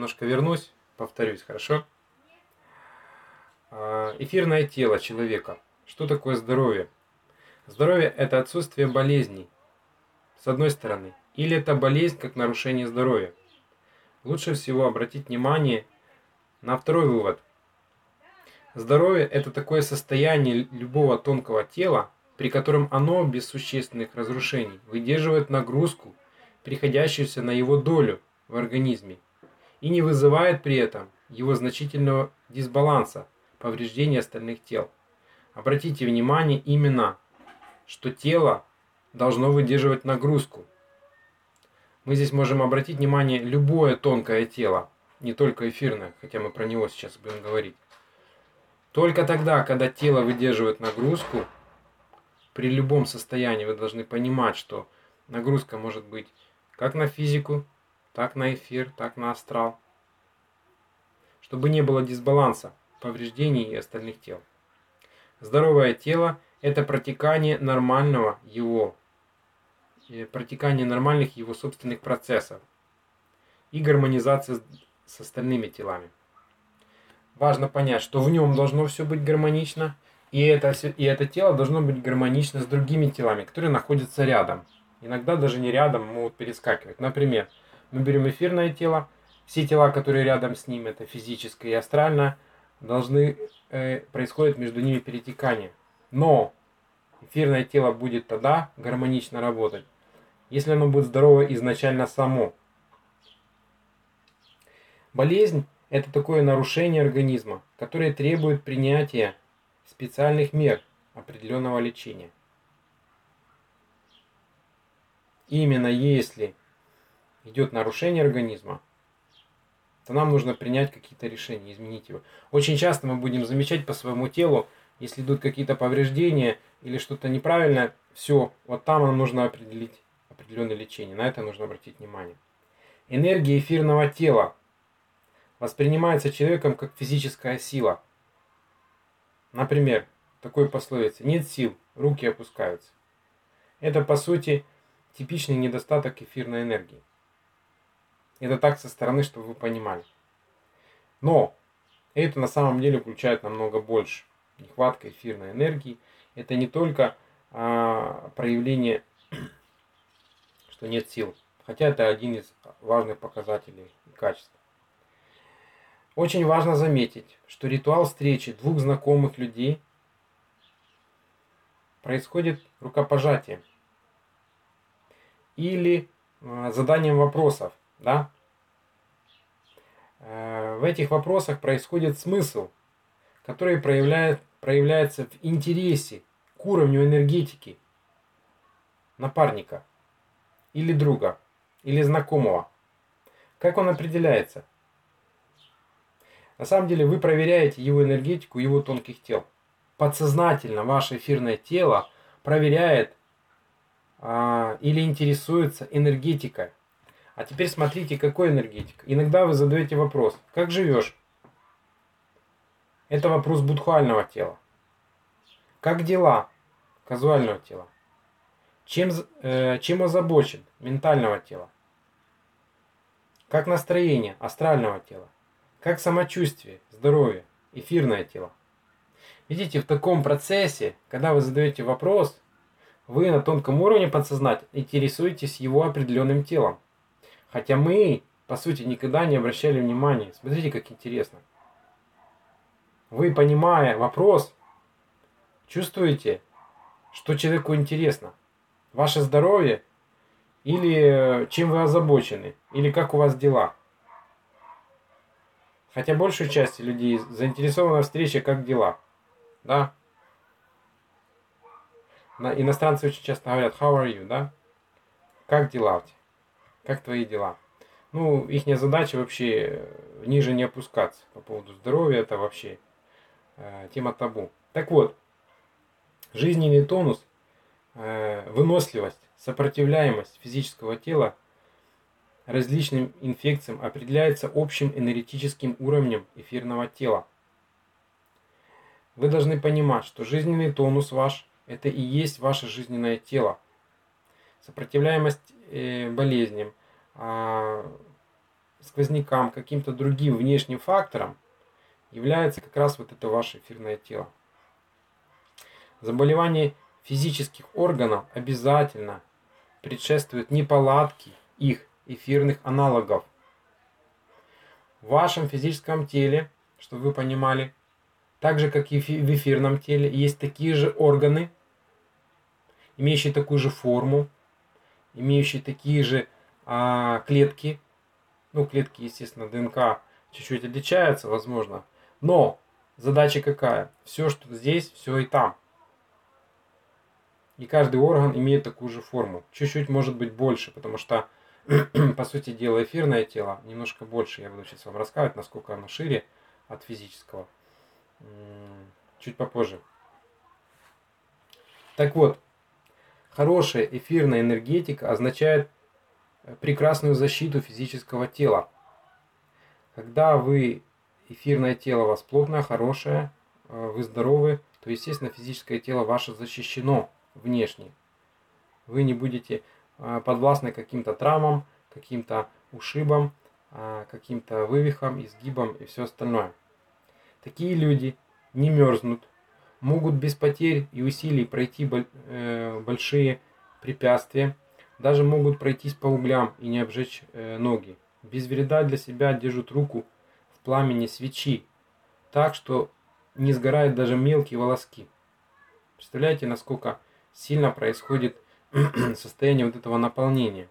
немножко вернусь, повторюсь, хорошо? Эфирное тело человека. Что такое здоровье? Здоровье – это отсутствие болезней, с одной стороны, или это болезнь как нарушение здоровья. Лучше всего обратить внимание на второй вывод. Здоровье – это такое состояние любого тонкого тела, при котором оно без существенных разрушений выдерживает нагрузку, приходящуюся на его долю в организме, и не вызывает при этом его значительного дисбаланса, повреждения остальных тел. Обратите внимание именно, что тело должно выдерживать нагрузку. Мы здесь можем обратить внимание любое тонкое тело, не только эфирное, хотя мы про него сейчас будем говорить. Только тогда, когда тело выдерживает нагрузку, при любом состоянии вы должны понимать, что нагрузка может быть как на физику, так на эфир, так на астрал. Чтобы не было дисбаланса, повреждений и остальных тел. Здоровое тело – это протекание нормальных его собственных процессов и гармонизация с остальными телами. Важно понять, что в нем должно все быть гармонично, и это тело должно быть гармонично с другими телами, которые находятся рядом. Иногда даже не рядом, могут перескакивать. Например, мы берем эфирное тело, все тела, которые рядом с ним, это физическое и астральное, происходит между ними перетекание. Но эфирное тело будет тогда гармонично работать, если оно будет здорово изначально само. Болезнь – это такое нарушение организма, которое требует принятия специальных мер определенного лечения. Именно если идет нарушение организма, то нам нужно принять какие-то решения, изменить его. Очень часто мы будем замечать по своему телу, если идут какие-то повреждения или что-то неправильное, все, вот там нам нужно определить определенное лечение. На это нужно обратить внимание. Энергия эфирного тела воспринимается человеком как физическая сила. Например, такой пословице: нет сил, руки опускаются. Это, по сути, типичный недостаток эфирной энергии. Это так со стороны, чтобы вы понимали. Но это на самом деле включает намного больше. Нехватка эфирной энергии – это не только проявление, что нет сил, хотя это один из важных показателей и качеств. Очень важно заметить, что ритуал встречи двух знакомых людей происходит рукопожатием или заданием вопросов. Да? В этих вопросах происходит смысл, который проявляется в интересе к уровню энергетики напарника или друга, или знакомого. Как он определяется? На самом деле вы проверяете его энергетику, его тонких тел. Подсознательно ваше эфирное тело проверяет или интересуется энергетикой. А теперь смотрите, какой энергетик. Иногда вы задаете вопрос: как живешь? Это вопрос будхуального тела. Как дела? Казуального тела. Чем озабочен? Ментального тела. Как настроение? Астрального тела. Как самочувствие? Здоровье? Эфирное тело. Видите, в таком процессе, когда вы задаете вопрос, вы на тонком уровне подсознательно интересуетесь его определенным телом. Хотя мы, по сути, никогда не обращали внимания. Смотрите, как интересно. Вы, понимая вопрос, чувствуете, что человеку интересно. Ваше здоровье, или чем вы озабочены, или как у вас дела. Хотя большую часть людей заинтересована в встрече, как дела. Да? Иностранцы очень часто говорят how are you, да? Как дела у тебя? Как твои дела? Ну, их задача вообще ниже не опускаться по поводу здоровья, это вообще тема табу. Так вот, жизненный тонус, выносливость, сопротивляемость физического тела различным инфекциям определяется общим энергетическим уровнем эфирного тела. Вы должны понимать, что жизненный тонус ваш – это и есть ваше жизненное тело. Сопротивляемость болезням, сквознякам, каким-то другим внешним факторам является как раз вот это ваше эфирное тело. Заболевание физических органов обязательно предшествует неполадки их эфирных аналогов. В вашем физическом теле, чтобы вы понимали, так же как и в эфирном теле, есть такие же органы, имеющие такую же форму, имеющие такие же клетки. Ну, клетки, естественно, ДНК чуть-чуть отличаются, возможно. Но задача какая? Все, что здесь, все и там. И каждый орган имеет такую же форму. Чуть-чуть может быть больше, потому что, по сути дела, эфирное тело немножко больше. Я буду сейчас вам рассказывать, насколько оно шире от физического. Чуть попозже. Так вот, хорошая эфирная энергетика означает прекрасную защиту физического тела. Когда эфирное тело у вас плотное, хорошее, вы здоровы, то, естественно, физическое тело ваше защищено внешне. Вы не будете подвластны каким-то травмам, каким-то ушибам, каким-то вывихам, изгибам и все остальное. Такие люди не мерзнут, могут без потерь и усилий пройти большие препятствия, даже могут пройтись по углям и не обжечь ноги. Без вреда для себя держат руку в пламени свечи, так что не сгорают даже мелкие волоски. Представляете, насколько сильно происходит состояние вот этого наполнения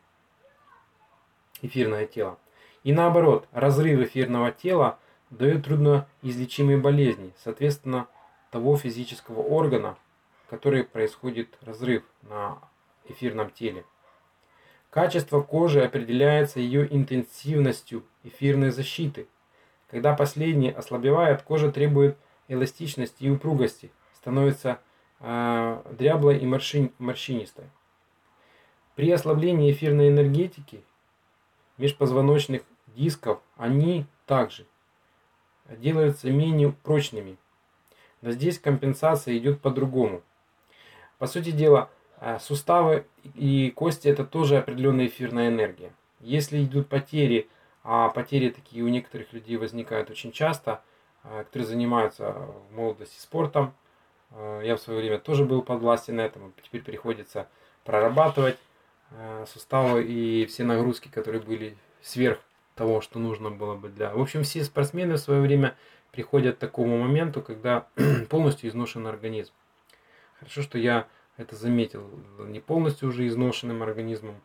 эфирного тела. И наоборот, разрыв эфирного тела дает трудноизлечимые болезни, соответственно, того физического органа, который происходит разрыв на эфирном теле. Качество кожи определяется ее интенсивностью эфирной защиты. Когда последняя ослабевает, кожа требует эластичности и упругости, становится дряблой и морщинистой. При ослаблении эфирной энергетики межпозвоночных дисков они также делаются менее прочными. Но здесь компенсация идет по-другому. По сути дела, суставы и кости это тоже определенная эфирная энергия. Если идут потери, а потери такие у некоторых людей возникают очень часто, которые занимаются в молодости спортом, я в свое время тоже был подвластен этому, теперь приходится прорабатывать суставы и все нагрузки, которые были сверх того, что нужно было бы для... В общем, все спортсмены в свое время приходят к такому моменту, когда полностью изношен организм. Хорошо, что я это заметил, не полностью уже изношенным организмом,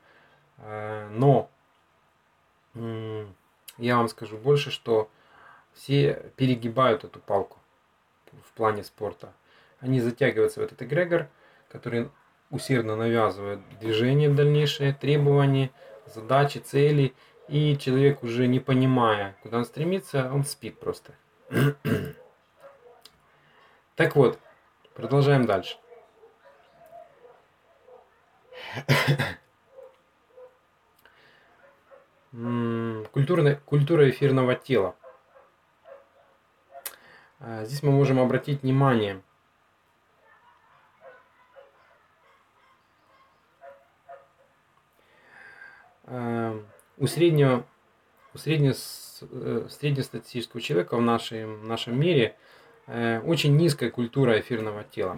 но я вам скажу больше, что все перегибают эту палку в плане спорта. Они затягиваются в этот эгрегор, который усердно навязывает движение дальнейшее, требования, задачи, цели. И человек, уже не понимая, куда он стремится, он спит просто. Так вот, продолжаем дальше. Культура эфирного тела. Здесь мы можем обратить внимание у среднестатистического человека в нашем мире очень низкая культура эфирного тела.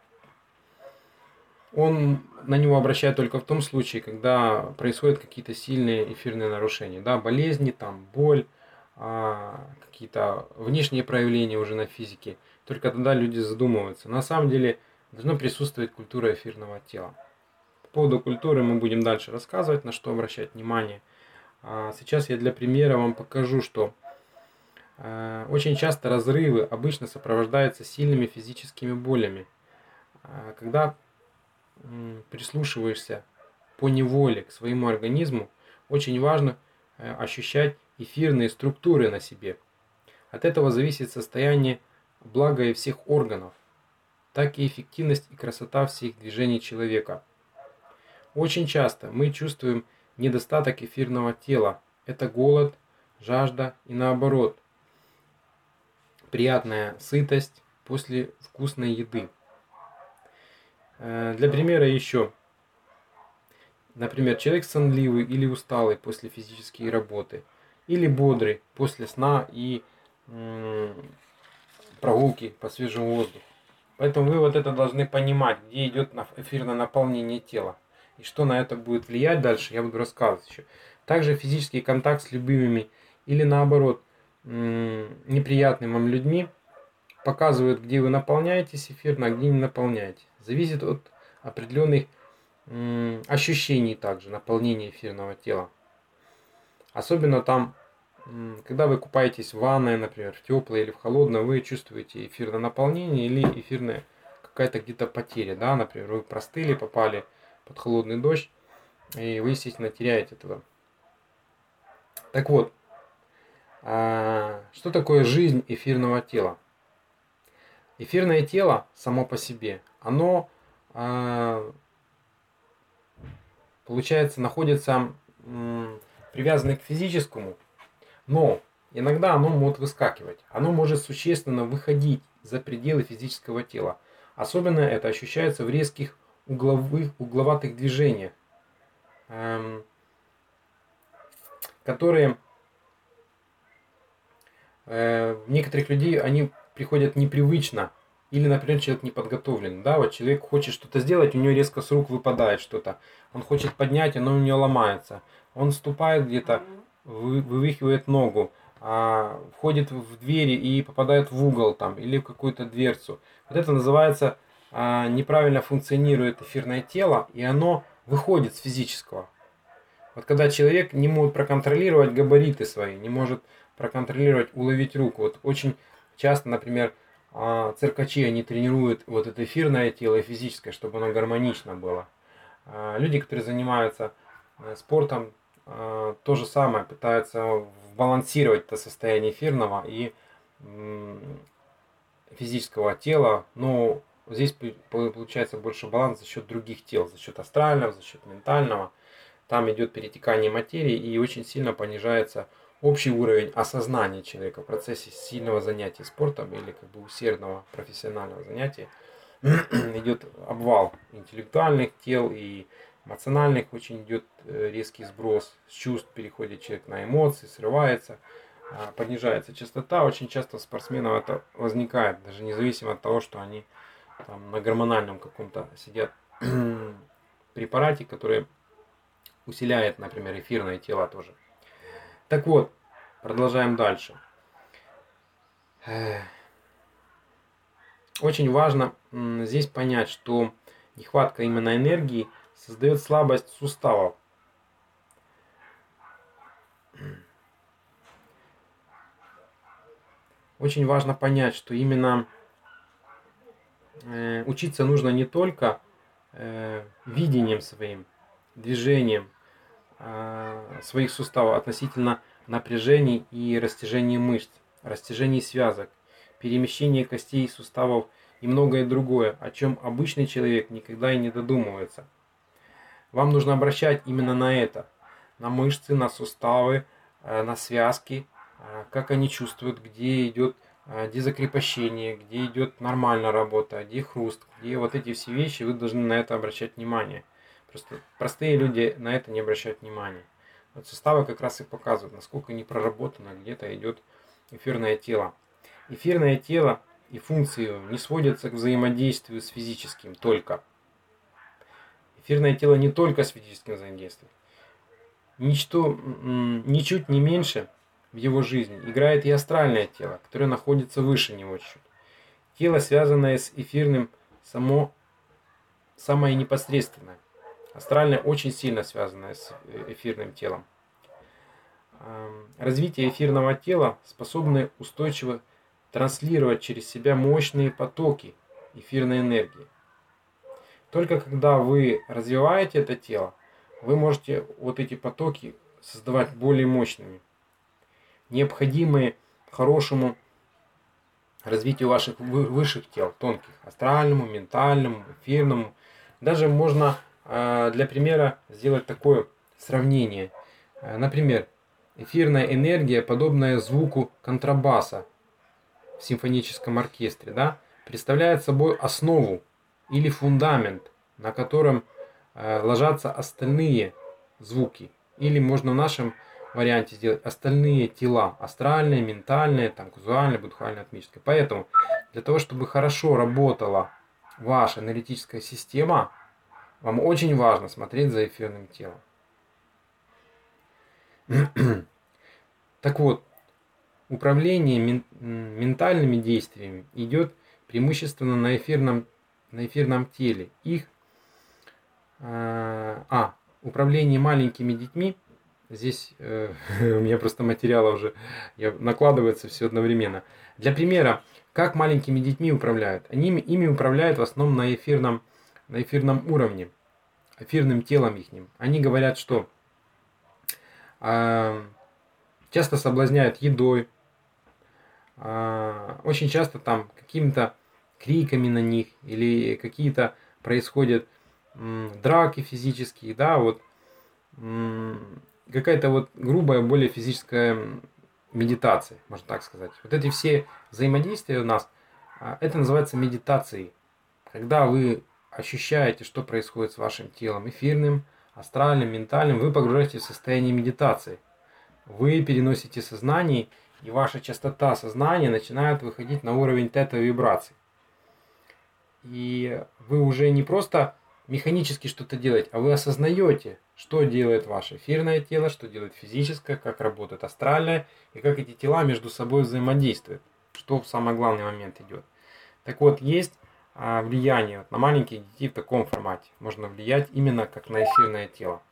Он на него обращает только в том случае, когда происходят какие-то сильные эфирные нарушения, да, болезни, там, боль, какие-то внешние проявления уже на физике. Только тогда люди задумываются. На самом деле должна присутствовать культура эфирного тела. По поводу культуры мы будем дальше рассказывать, на что обращать внимание. Сейчас я для примера вам покажу, что очень часто разрывы обычно сопровождаются сильными физическими болями. Когда прислушиваешься по неволе к своему организму, очень важно ощущать эфирные структуры на себе. От этого зависит состояние блага и всех органов, так и эффективность и красота всех движений человека. Очень часто мы чувствуем недостаток эфирного тела. Это голод, жажда и наоборот. Приятная сытость после вкусной еды. Для примера еще. Например, человек сонливый или усталый после физической работы. или бодрый после сна и прогулки по свежему воздуху. Поэтому вы вот это должны понимать, где идет эфирное наполнение тела. И что на это будет влиять дальше, я буду рассказывать еще. Также физический контакт с любимыми или наоборот неприятными вам людьми показывает, где вы наполняетесь эфирно, а где не наполняете. Зависит от определенных ощущений также наполнения эфирного тела. Особенно там, когда вы купаетесь в ванной, например, в теплой или в холодной, вы чувствуете эфирное наполнение или эфирная какая-то где-то потеря. Да? Например, вы простыли, попали под холодный дождь, и вы, естественно, теряете это. Так вот, что такое жизнь эфирного тела? Эфирное тело само по себе, оно, получается, находится привязано к физическому, но иногда оно может выскакивать. Оно может существенно выходить за пределы физического тела. Особенно это ощущается в резких угловатых движениях, которые некоторых людей они приходят непривычно. Или, например, человек не подготовлен. Да, вот человек хочет что-то сделать, у него резко с рук выпадает что-то. Он хочет поднять, оно у него ломается. Он ступает где-то, вывихивает ногу, входит в двери и попадает в угол там, или в какую-то дверцу. Вот это называется неправильно функционирует эфирное тело, и оно выходит с физического. Вот когда человек не может проконтролировать габариты свои, не может проконтролировать, уловить руку. Вот очень часто, например, циркачи, они тренируют вот это эфирное тело и физическое, чтобы оно гармонично было. Люди, которые занимаются спортом, то же самое, пытаются балансировать это состояние эфирного и физического тела, но здесь получается больше баланс за счет других тел, за счет астрального, за счет ментального. Там идет перетекание материи и очень сильно понижается общий уровень осознания человека в процессе сильного занятия спортом или как бы усердного профессионального занятия. Идет обвал интеллектуальных тел и эмоциональных, очень идет резкий сброс с чувств, переходит человек на эмоции, срывается, понижается частота. Очень часто у спортсменов это возникает, даже независимо от того, что они там на гормональном каком-то сидят препарате, который усиляет, например, эфирное тело тоже. Так вот, продолжаем дальше. Очень важно здесь понять, что нехватка именно энергии создает слабость суставов. Очень важно понять, что именно учиться нужно не только видением своим, движением своих суставов относительно напряжений и растяжения мышц, растяжения связок, перемещения костей, суставов и многое другое, о чем обычный человек никогда и не додумывается. Вам нужно обращать именно на это, на мышцы, на суставы, на связки, как они чувствуют, где идет дезакрепощение, где идет нормальная работа, где хруст, где вот эти все вещи, вы должны на это обращать внимание. Просто простые люди на это не обращают внимания. Вот суставы как раз и показывают, насколько не проработано где-то идет эфирное тело. Эфирное тело и функции его не сводятся к взаимодействию с физическим только. Эфирное тело не только с физическим взаимодействует. Ничуть не меньше в его жизни играет и астральное тело, которое находится выше него чуть. Тело, связанное с эфирным, самое непосредственное. Астральное очень сильно связано с эфирным телом. Развитие эфирного тела способно устойчиво транслировать через себя мощные потоки эфирной энергии. Только когда вы развиваете это тело, вы можете вот эти потоки создавать более мощными, необходимые хорошему развитию ваших высших тел, тонких, астральному, ментальному, эфирному. Даже можно для примера сделать такое сравнение. Например, эфирная энергия, подобная звуку контрабаса в симфоническом оркестре, да, представляет собой основу или фундамент, на котором ложатся остальные звуки. Или можно в нашем варианте сделать остальные тела, астральные, ментальные, там, казуальные, будхальные, атмические. Поэтому для того, чтобы хорошо работала ваша аналитическая система, вам очень важно смотреть за эфирным телом. Так вот, управление ментальными действиями идет преимущественно на эфирном теле. Управление маленькими детьми, здесь у меня просто материала уже накладывается все одновременно. Для примера, как маленькими детьми управляют? Ими управляют в основном на эфирном уровне, эфирным телом их. Они говорят, что часто соблазняют едой, очень часто там какими-то криками на них или какие-то происходят драки физические, да, вот какая-то вот грубая, более физическая медитация, можно так сказать. Вот эти все взаимодействия у нас, это называется медитацией. Когда вы ощущаете, что происходит с вашим телом, эфирным, астральным, ментальным, вы погружаетесь в состояние медитации. Вы переносите сознание, и ваша частота сознания начинает выходить на уровень тета-вибраций. И вы уже не просто механически что-то делаете, а вы осознаете, что делает ваше эфирное тело, что делает физическое, как работает астральное, и как эти тела между собой взаимодействуют, что в самый главный момент идет. Так вот, есть влияние на маленьких детей в таком формате. Можно влиять именно как на эфирное тело.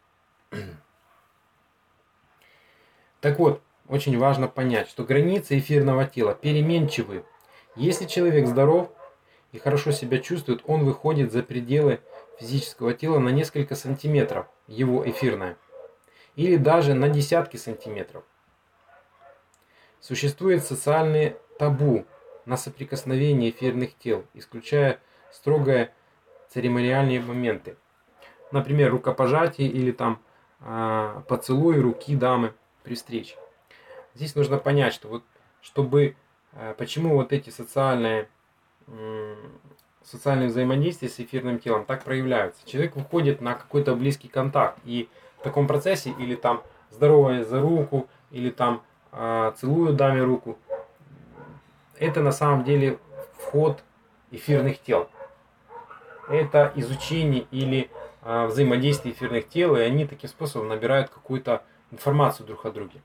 Так вот, очень важно понять, что границы эфирного тела переменчивы. Если человек здоров и хорошо себя чувствует, он выходит за пределы физического тела на несколько сантиметров, его эфирное, или даже на десятки сантиметров. Существует социальный табу на соприкосновение эфирных тел, исключая строгие церемониальные моменты. Например, рукопожатие или там поцелуй руки дамы при встрече. Здесь нужно понять, что вот почему вот эти социальные взаимодействия с эфирным телом так проявляются. Человек выходит на какой-то близкий контакт, и в таком процессе или там здороваясь за руку, или там целую даме руку, это на самом деле вход эфирных тел. Это изучение или взаимодействие эфирных тел, и они таким способом набирают какую-то информацию друг о друге.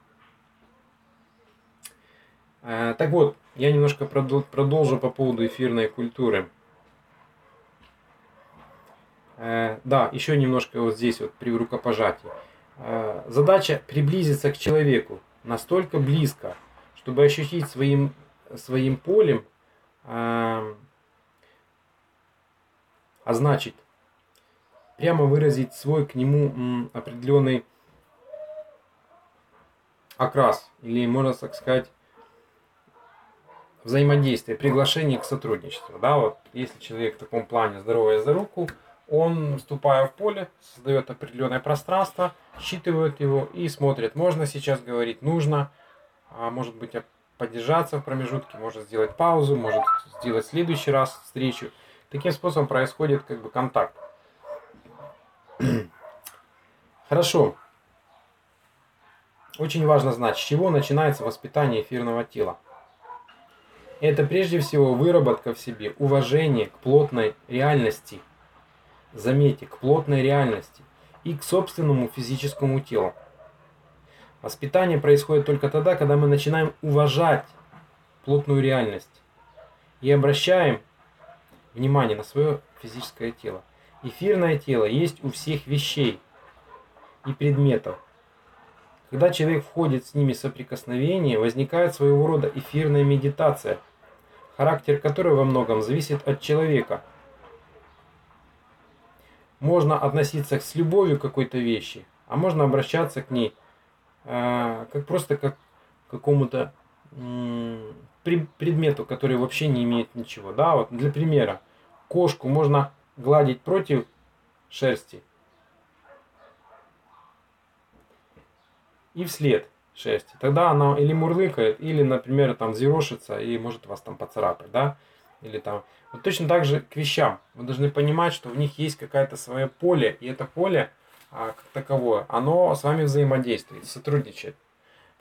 Так вот, я немножко продолжу по поводу эфирной культуры. Да, еще немножко вот здесь вот при рукопожатии. Задача приблизиться к человеку настолько близко, чтобы ощутить своим полем, а значит, прямо выразить свой к нему определенный окрас, или, можно так сказать, взаимодействие, приглашение к сотрудничеству. Да, вот если человек в таком плане здоровая за руку, он, вступая в поле, создает определенное пространство, считывает его и смотрит, можно сейчас говорить, нужно, может быть, поддержаться в промежутке, может сделать паузу, может сделать в следующий раз встречу. Таким способом происходит как бы контакт. Хорошо. Очень важно знать, с чего начинается воспитание эфирного тела. Это прежде всего выработка в себе уважения к плотной реальности. Заметьте, к плотной реальности и к собственному физическому телу. Воспитание происходит только тогда, когда мы начинаем уважать плотную реальность и обращаем внимание на свое физическое тело. Эфирное тело есть у всех вещей и предметов. Когда человек входит с ними в соприкосновение, возникает своего рода эфирная медитация, характер которой во многом зависит от человека. Можно относиться с любовью к какой-то вещи, а можно обращаться к ней как просто как к какому-то предмету, который вообще не имеет ничего. Да, вот для примера, кошку можно гладить против шерсти и вслед шерсти. Тогда она или мурлыкает, или, например, там взъерошится и может вас там поцарапать, да, или там. Вот точно так же к вещам. Вы должны понимать, что в них есть какое-то свое поле, и это поле, как таковое, оно с вами взаимодействует, сотрудничает.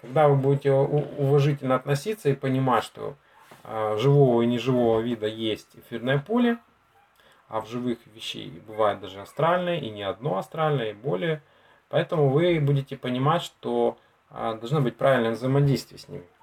Когда вы будете уважительно относиться и понимать, что живого и неживого вида есть эфирное поле, а в живых вещей бывает даже астральное, и не одно астральное, и более. Поэтому вы будете понимать, что должно быть правильное взаимодействие с ними.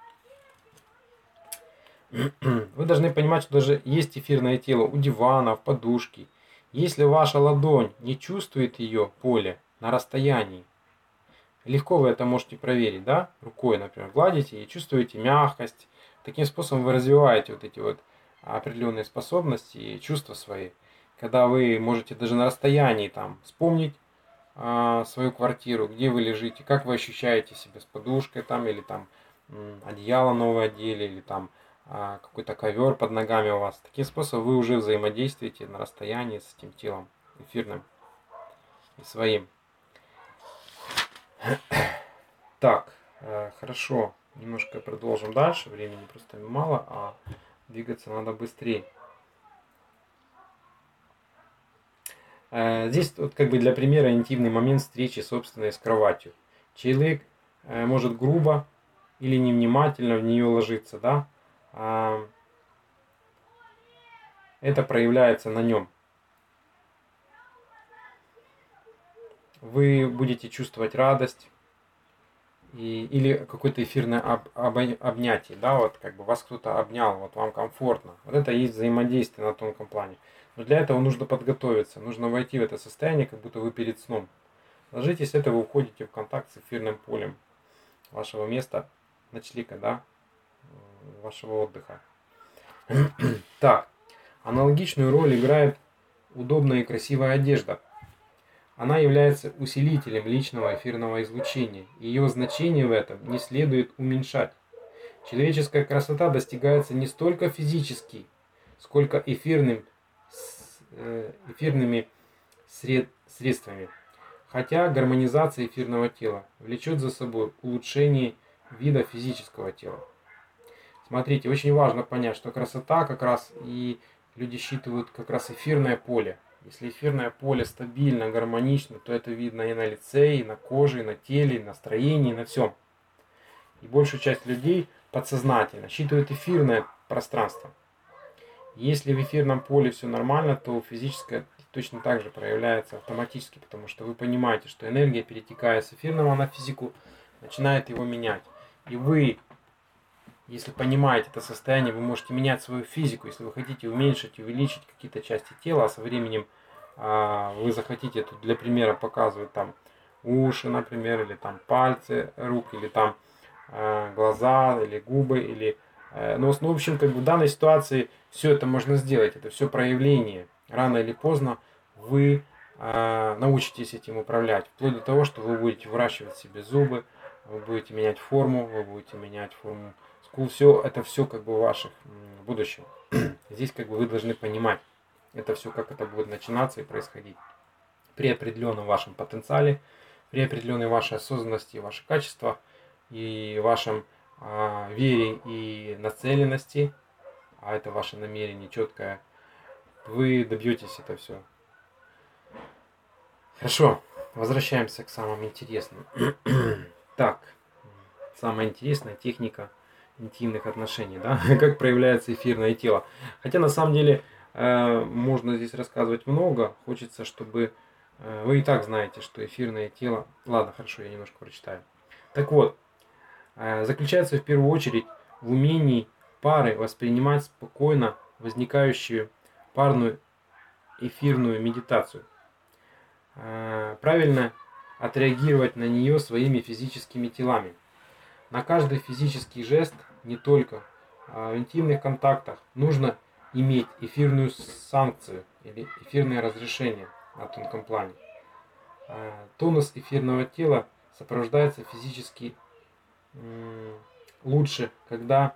Вы должны понимать, что даже есть эфирное тело у диванов, подушки. Если ваша ладонь не чувствует ее поле на расстоянии, легко вы это можете проверить, да? Рукой, например, гладите и чувствуете мягкость. Таким способом вы развиваете вот эти вот определенные способности и чувства свои. Когда вы можете даже на расстоянии там вспомнить свою квартиру, где вы лежите, как вы ощущаете себя с подушкой там, или там одеяло новое одели, или там какой-то ковер под ногами у вас. Таким способом вы уже взаимодействуете на расстоянии с этим телом эфирным и своим. Так, хорошо, немножко продолжим дальше, времени просто мало, а двигаться надо быстрее. Здесь вот как бы для примера интимный момент встречи собственной с кроватью. Человек может грубо или невнимательно в нее ложиться, да? Это проявляется на нем. Вы будете чувствовать радость или какое-то эфирное обнятие, да, вот как бы вас кто-то обнял, вот вам комфортно. Вот это и есть взаимодействие на тонком плане. Но для этого нужно подготовиться, нужно войти в это состояние, как будто вы перед сном. Ложитесь, это вы уходите в контакт с эфирным полем вашего места ночлега, да, вашего отдыха. Так, аналогичную роль играет удобная и красивая одежда. Она является усилителем личного эфирного излучения. Ее значение в этом не следует уменьшать. Человеческая красота достигается не столько физически, сколько эфирными средствами. Хотя гармонизация эфирного тела влечет за собой улучшение вида физического тела. Смотрите, очень важно понять, что красота как раз и люди считывают как раз эфирное поле. Если эфирное поле стабильно, гармонично, то это видно и на лице, и на коже, и на теле, и на настроении, и на всем. И большую часть людей подсознательно считывают эфирное пространство. Если в эфирном поле все нормально, то физическое точно так же проявляется автоматически, потому что вы понимаете, что энергия, перетекая с эфирного на физику, начинает его менять. И вы, если понимаете это состояние, вы можете менять свою физику. Если вы хотите уменьшить, увеличить какие-то части тела, а со временем вы захотите, тут для примера показывать там уши, например, или там пальцы рук, или там глаза, или губы, или... Ну, в общем, как бы в данной ситуации все это можно сделать, это все проявление. Рано или поздно вы научитесь этим управлять, вплоть до того, что вы будете выращивать себе зубы, вы будете менять форму, вы будете менять форму скул, все это все как бы в ваших будущем. Здесь как бы вы должны понимать, это все как это будет начинаться и происходить. При определенном вашем потенциале, при определенной вашей осознанности, ваших качествах и вашем вере и нацеленности, а это ваше намерение четкое, вы добьетесь это все. Хорошо, возвращаемся к самым интересным. Так, самая интересная техника интимных отношений, да, как проявляется эфирное тело. Хотя на самом деле можно здесь рассказывать много, хочется, чтобы вы и так знаете, что эфирное тело... Ладно, хорошо, я немножко прочитаю. Так вот, заключается в первую очередь в умении пары воспринимать спокойно возникающую парную эфирную медитацию. Правильно отреагировать на нее своими физическими телами. На каждый физический жест, не только в интимных контактах, нужно иметь эфирную санкцию или эфирное разрешение на тонком плане. Тонус эфирного тела сопровождается физически лучше, когда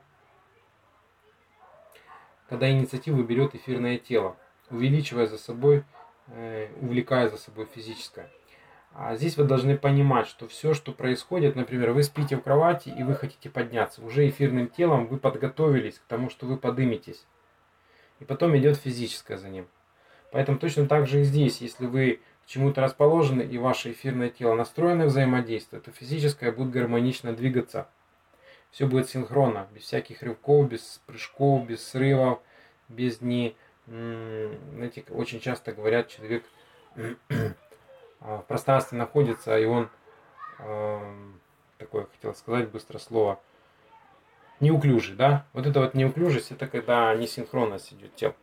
инициативу берет эфирное тело, увеличивая за собой, увлекая за собой физическое. А здесь вы должны понимать, что все, что происходит, например, вы спите в кровати и вы хотите подняться, уже эфирным телом вы подготовились к тому, что вы подыметесь. И потом идет физическое за ним. Поэтому точно так же и здесь, если вы к чему-то расположены и ваше эфирное тело настроено взаимодействие, то физическое будет гармонично двигаться. Все будет синхронно, без всяких рывков, без прыжков, без срывов, без не... Знаете, очень часто говорят, человек в пространстве находится, и он, такое хотел сказать быстро слово, неуклюжий, да? Вот это вот неуклюжесть, это когда несинхронность идет тел.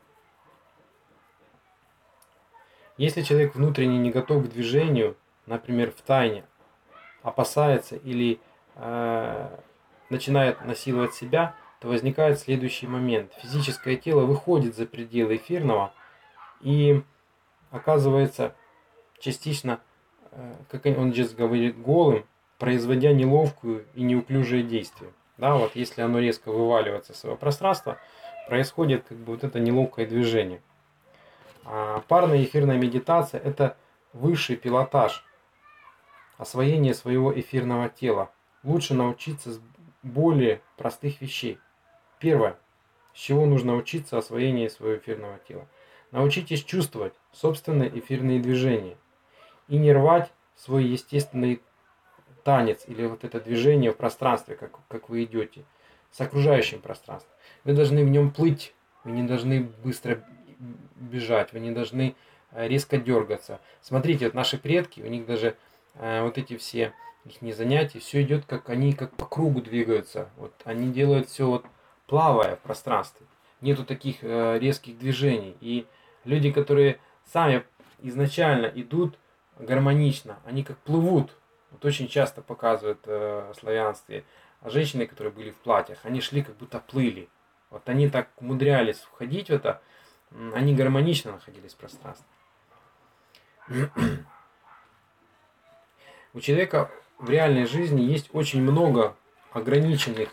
Если человек внутренне не готов к движению, например, в тайне, опасается или начинает насиловать себя, то возникает следующий момент. Физическое тело выходит за пределы эфирного и оказывается частично, как он здесь говорит, голым, производя неловкую и неуклюжее действие. Да, вот если оно резко вываливается из своего пространства, происходит как бы вот это неловкое движение. А парная эфирная медитация – это высший пилотаж, освоение своего эфирного тела. Лучше научиться с более простых вещей. Первое, с чего нужно учиться освоение своего эфирного тела. Научитесь чувствовать собственные эфирные движения и не рвать свой естественный танец или вот это движение в пространстве, как вы идете, с окружающим пространством. Вы должны в нем плыть, вы не должны быстро бежать, вы не должны резко дергаться. Смотрите, вот наши предки, у них даже вот эти все их занятия, все идет, как они как по кругу двигаются. Вот они делают все вот плавая в пространстве. Нету таких резких движений. И люди, которые сами изначально идут гармонично, они как плывут. Вот очень часто показывают в славянстве женщины, которые были в платьях, они шли как будто плыли. Вот они так умудрялись входить в это, они гармонично находились в пространстве. У человека в реальной жизни есть очень много ограничений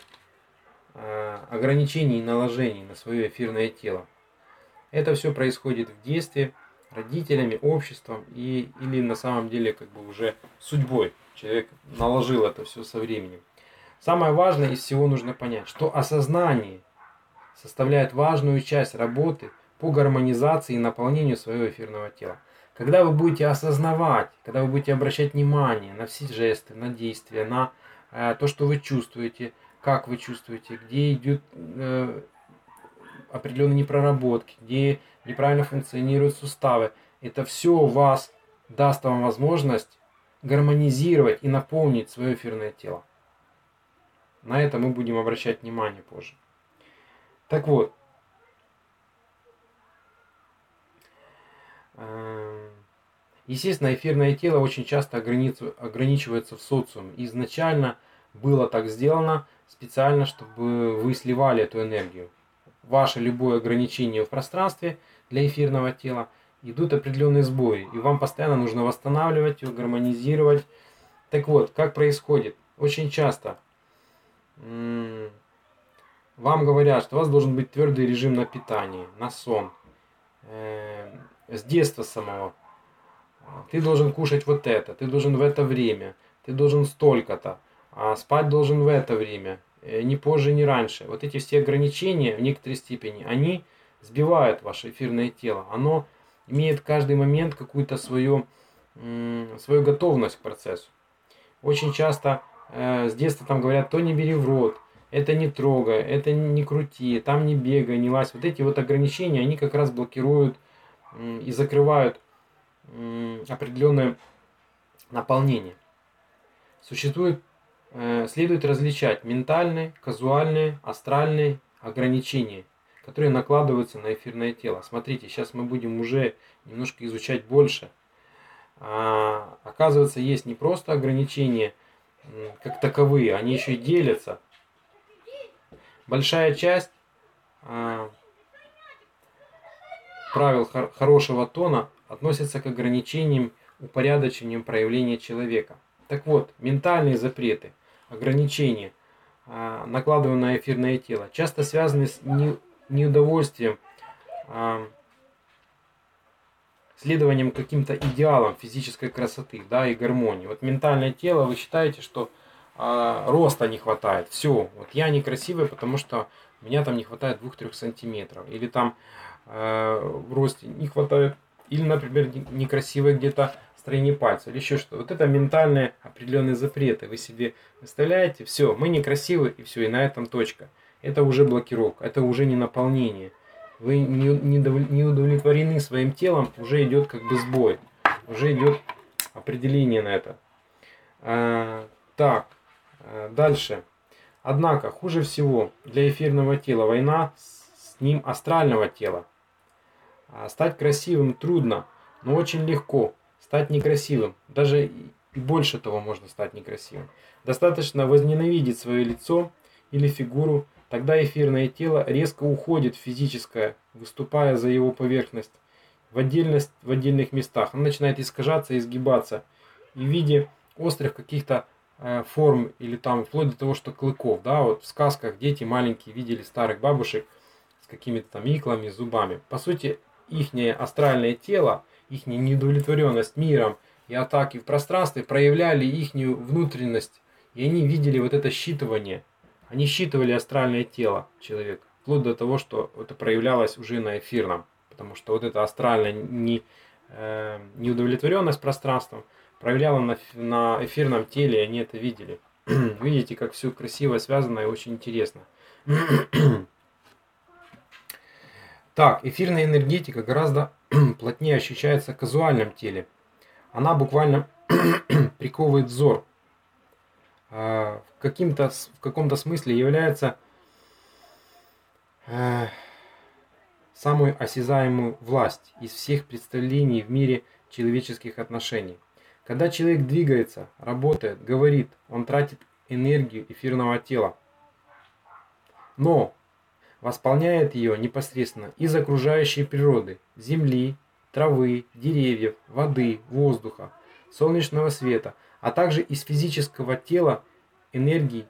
и наложений на свое эфирное тело. Это все происходит в детстве, родителями, обществом или на самом деле как бы уже судьбой. Человек наложил это все со временем. Самое важное из всего нужно понять, что осознание составляет важную часть работы по гармонизации и наполнению своего эфирного тела. Когда вы будете осознавать, когда вы будете обращать внимание на все жесты, на действия, на то, что вы чувствуете, как вы чувствуете, где идут определенные непроработки, где неправильно функционируют суставы, это все даст вам возможность гармонизировать и наполнить свое эфирное тело. На это мы будем обращать внимание позже. Так вот, естественно, эфирное тело очень часто ограничивается в социуме. Изначально было так сделано специально, чтобы вы сливали эту энергию. Ваше любое ограничение в пространстве для эфирного тела идут определенные сбои. И вам постоянно нужно восстанавливать его, гармонизировать. Так вот, как происходит? Очень часто вам говорят, что у вас должен быть твердый режим на питание, на сон. С детства самого. Ты должен кушать вот это, ты должен в это время, ты должен столько-то, а спать должен в это время, не позже, не раньше. Вот эти все ограничения в некоторой степени, они сбивают ваше эфирное тело. Оно имеет каждый момент какую-то свою готовность к процессу. Очень часто с детства там говорят, то не бери в рот, это не трогай, это не крути, там не бегай, не лазь. Вот эти вот ограничения, они как раз блокируют и закрывают определенное наполнение. Следует различать ментальные, казуальные, астральные ограничения, которые накладываются на эфирное тело. Смотрите, сейчас мы будем уже немножко изучать больше. Оказывается, есть не просто ограничения как таковые, они еще и делятся. Большая часть правил хорошего тона относится к ограничениям, упорядочением проявления человека. Так вот, ментальные запреты, ограничения, накладываемые на эфирное тело, часто связаны с неудовольствием, следованием каким-то идеалам физической красоты, да, и гармонии. Вот ментальное тело, вы считаете, что роста не хватает. Все, вот я некрасивый, потому что у меня там не хватает 2-3 сантиметров. Или там в росте не хватает или, например, некрасивое где-то строение пальца, или еще что. Вот это ментальные определенные запреты. Вы себе выставляете, все, мы некрасивы, и все, и на этом точка. Это уже блокировка, это уже не наполнение. Вы не удовлетворены своим телом, уже идет как бы сбой, уже идет определение на это. Дальше. Однако, хуже всего для эфирного тела война с ним астрального тела. Стать красивым трудно, но очень легко. Стать некрасивым, даже и больше того можно стать некрасивым. Достаточно возненавидеть свое лицо или фигуру, тогда эфирное тело резко уходит в физическое, выступая за его поверхность в отдельных местах. Оно начинает искажаться, изгибаться и в виде острых каких-то форм или там вплоть до того, что клыков. Да, вот в сказках дети маленькие видели старых бабушек с какими-то там иклами, зубами. По сути, ихнее астральное тело, их неудовлетворенность миром и атаки в пространстве проявляли ихнюю внутренность. И они видели вот это считывание. Они считывали астральное тело человека. Вплоть до того, что это проявлялось уже на эфирном. Потому что вот эта астральная неудовлетворенность пространством проявляла на эфирном теле, и они это видели. Видите, как все красиво связано и очень интересно. Так, эфирная энергетика гораздо плотнее ощущается в казуальном теле. Она буквально приковывает взор. В каком-то смысле является самую осязаемую власть из всех представлений в мире человеческих отношений. Когда человек двигается, работает, говорит, он тратит энергию эфирного тела, но восполняет ее непосредственно из окружающей природы, земли, травы, деревьев, воды, воздуха, солнечного света, а также из физического тела энергии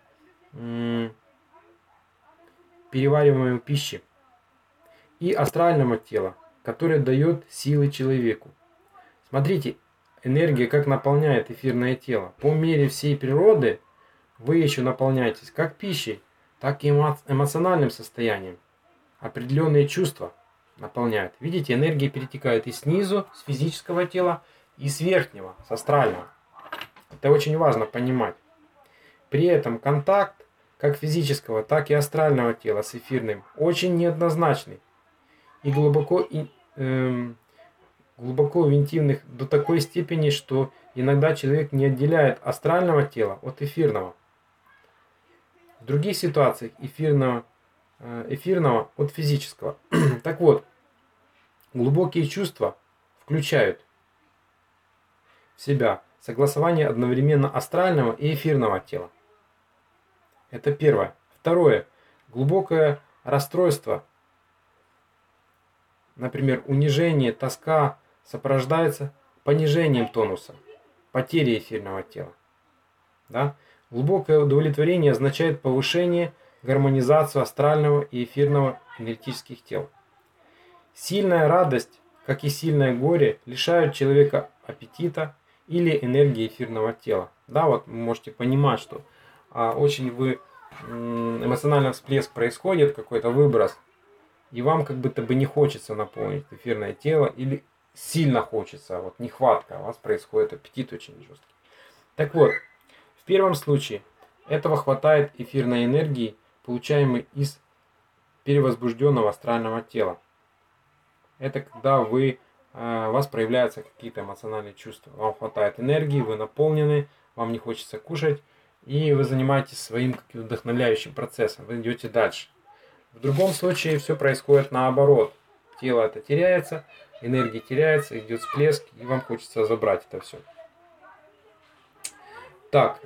перевариваемой пищи и астрального тела, которое дает силы человеку. Смотрите, энергия как наполняет эфирное тело. По мере всей природы вы еще наполняетесь как пищей, так и эмоциональным состоянием. Определенные чувства наполняют. Видите, энергия перетекает и снизу, с физического тела, и с верхнего, с астрального. Это очень важно понимать. При этом контакт как физического, так и астрального тела с эфирным очень неоднозначный и глубоко интимных до такой степени, что иногда человек не отделяет астрального тела от эфирного. В других ситуациях эфирного от физического. Так вот, глубокие чувства включают в себя согласование одновременно астрального и эфирного тела. Это первое. Второе. Глубокое расстройство, например, унижение, тоска, сопровождается понижением тонуса, потерей эфирного тела. Да? Глубокое удовлетворение означает повышение, гармонизацию астрального и эфирного энергетических тел. Сильная радость, как и сильное горе, лишают человека аппетита или энергии эфирного тела. Да, вот вы можете понимать, что очень эмоциональный всплеск происходит, какой-то выброс, и вам как будто бы не хочется наполнить эфирное тело, или сильно хочется, вот нехватка, у вас происходит аппетит очень жесткий. Так вот, в первом случае этого хватает эфирной энергии, получаемой из перевозбужденного астрального тела. Это когда у вас проявляются какие-то эмоциональные чувства. Вам хватает энергии, вы наполнены, вам не хочется кушать, и вы занимаетесь своим каким-то вдохновляющим процессом, вы идете дальше. В другом случае все происходит наоборот. Тело это теряется, энергия теряется, идет всплеск, и вам хочется забрать это все. Так,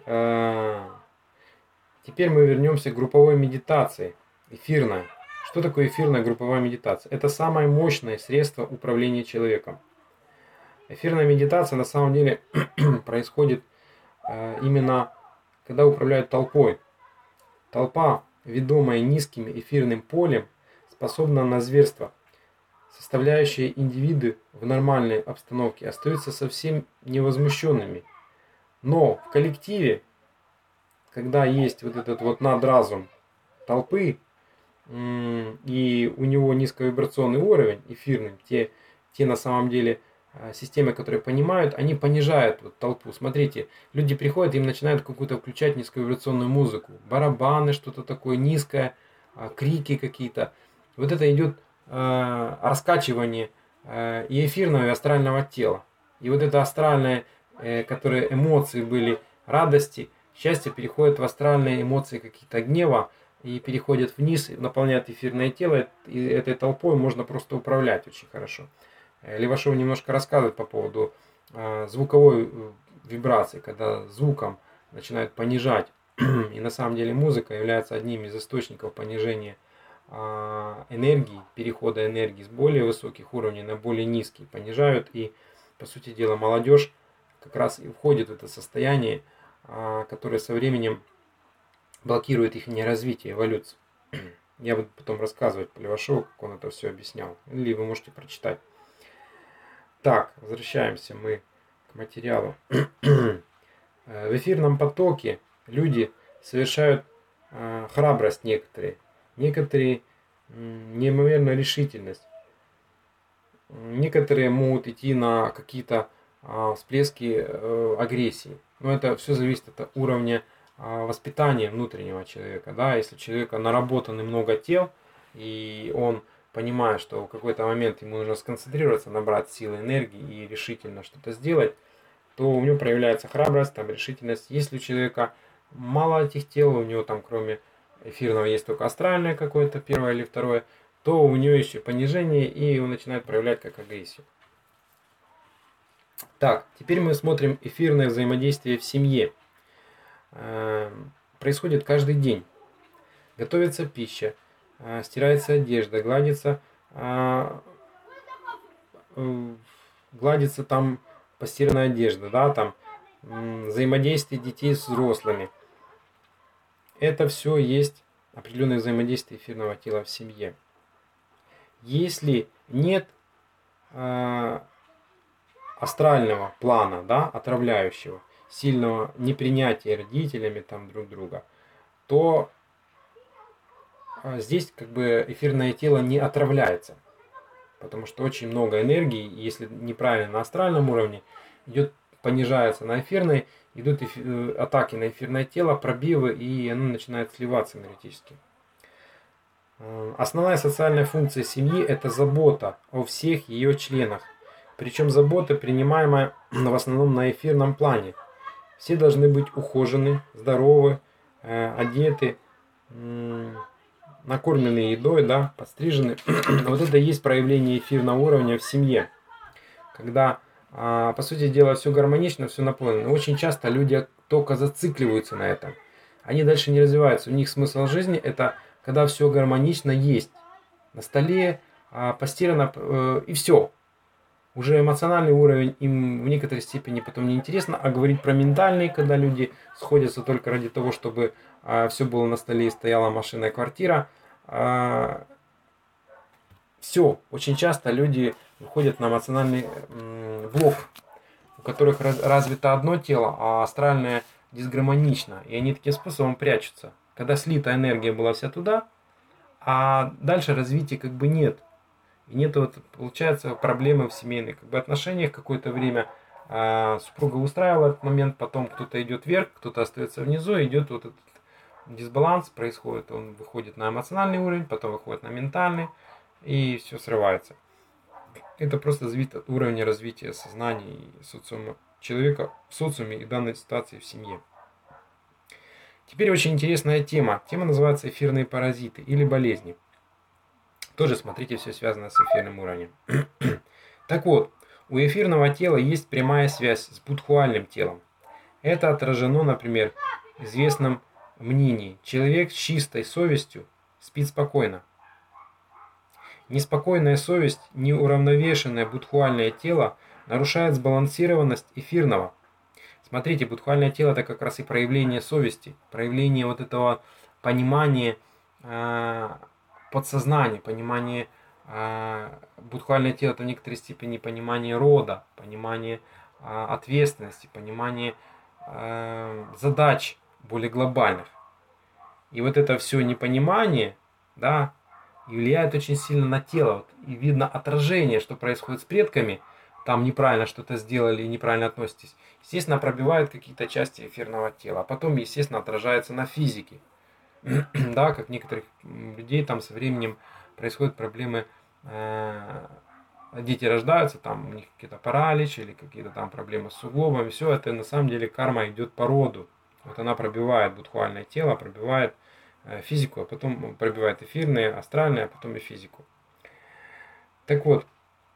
теперь мы вернемся к групповой медитации. Эфирная. Что такое эфирная групповая медитация? Это самое мощное средство управления человеком. Эфирная медитация на самом деле происходит именно когда управляют толпой. Толпа, ведомая низким эфирным полем, способна на зверство. Составляющие индивиды в нормальной обстановке остаются совсем невозмущенными. Но в коллективе, когда есть вот этот вот надразум толпы, и у него низковибрационный уровень эфирный, те те на самом деле системы, которые понимают, они понижают вот толпу. Смотрите, люди приходят, им начинают какую-то включать низковибрационную музыку, барабаны, что-то такое низкое, крики какие-то. Вот это идет раскачивание и эфирного, и астрального тела. И вот это астральное, которые эмоции были радости, счастье, переходит в астральные эмоции какие-то гнева и переходят вниз, наполняют эфирное тело, и этой толпой можно просто управлять очень хорошо. Левашов немножко рассказывает по поводу звуковой вибрации, когда звуком начинают понижать. И на самом деле музыка является одним из источников понижения энергии, перехода энергии с более высоких уровней на более низкие. Понижают, и по сути дела молодежь как раз и входит в это состояние, которое со временем блокирует их развитие, эволюцию. Я буду потом рассказывать по Левашову, как он это все объяснял. Или вы можете прочитать. Так, возвращаемся мы к материалу. В эфирном потоке люди совершают храбрость некоторые. Некоторые неимоверную решительность. Некоторые могут идти на какие-то всплески агрессии. Но это все зависит от уровня воспитания внутреннего человека. Да? Если у человека наработаны много тел, и он понимает, что в какой-то момент ему нужно сконцентрироваться, набрать силы, энергии и решительно что-то сделать, то у него проявляется храбрость, там, решительность. Если у человека мало этих тел, у него там кроме эфирного есть только астральное какое-то, первое или второе, то у него еще понижение, и он начинает проявлять как агрессию. Так, теперь мы смотрим эфирное взаимодействие в семье. Происходит каждый день. Готовится пища, стирается одежда, гладится там постиранная одежда, да, там взаимодействие детей с взрослыми. Это все есть определенное взаимодействие эфирного тела в семье. Если нет астрального плана, да, отравляющего, сильного непринятия родителями там друг друга, то здесь как бы эфирное тело не отравляется. Потому что очень много энергии, и если неправильно на астральном уровне, понижается на эфирной, идут атаки на эфирное тело, пробивы, и оно начинает сливаться энергетически. Основная социальная функция семьи – это забота о всех ее членах. Причем забота, принимаемая в основном на эфирном плане. Все должны быть ухожены, здоровы, одеты, накормлены едой, да, подстрижены. Вот это и есть проявление эфирного уровня в семье. Когда, по сути дела, все гармонично, все наполнено. Очень часто люди только зацикливаются на этом. Они дальше не развиваются. У них смысл жизни – это когда все гармонично есть. На столе постирано и все. Уже эмоциональный уровень им в некоторой степени потом не интересно, а говорить про ментальный, когда люди сходятся только ради того, чтобы все было на столе и стояла машина и квартира. Все, очень часто люди выходят на эмоциональный блок, у которых развито одно тело, а астральное дисгармонично. И они таким способом прячутся. Когда слита энергия была вся туда, а дальше развития как бы нет. И нет, вот, получается, проблемы в семейных как бы отношениях. Какое-то время супруга устраивала этот момент, потом кто-то идет вверх, кто-то остается внизу, идет вот этот дисбаланс происходит, он выходит на эмоциональный уровень, потом выходит на ментальный, и все срывается. Это просто зависит от уровня развития сознания и социума человека в социуме и данной ситуации в семье. Теперь очень интересная тема. Тема называется эфирные паразиты или болезни. Тоже, смотрите, все связано с эфирным уровнем. Так вот, у эфирного тела есть прямая связь с будхуальным телом. Это отражено, например, в известном мнении. Человек с чистой совестью спит спокойно. Неспокойная совесть, неуравновешенное будхуальное тело нарушает сбалансированность эфирного. Смотрите, будхуальное тело – это как раз и проявление совести, проявление вот этого понимания подсознания, понимание будхуальное тело – это в некоторой степени понимание рода, понимание ответственности, понимание задач более глобальных. И вот это все непонимание, да, и влияет очень сильно на тело. Вот, и видно отражение, что происходит с предками, там неправильно что-то сделали и неправильно относитесь. Естественно, пробивает какие-то части эфирного тела, а потом, естественно, отражается на физике. Да, как некоторых людей там со временем происходят проблемы, дети рождаются, там у них какие-то паралич или какие-то там проблемы с суглобами, все это на самом деле карма идет по роду. Вот она пробивает будхуальное тело, пробивает физику, а потом пробивает эфирные, астральные, а потом и физику. Так вот,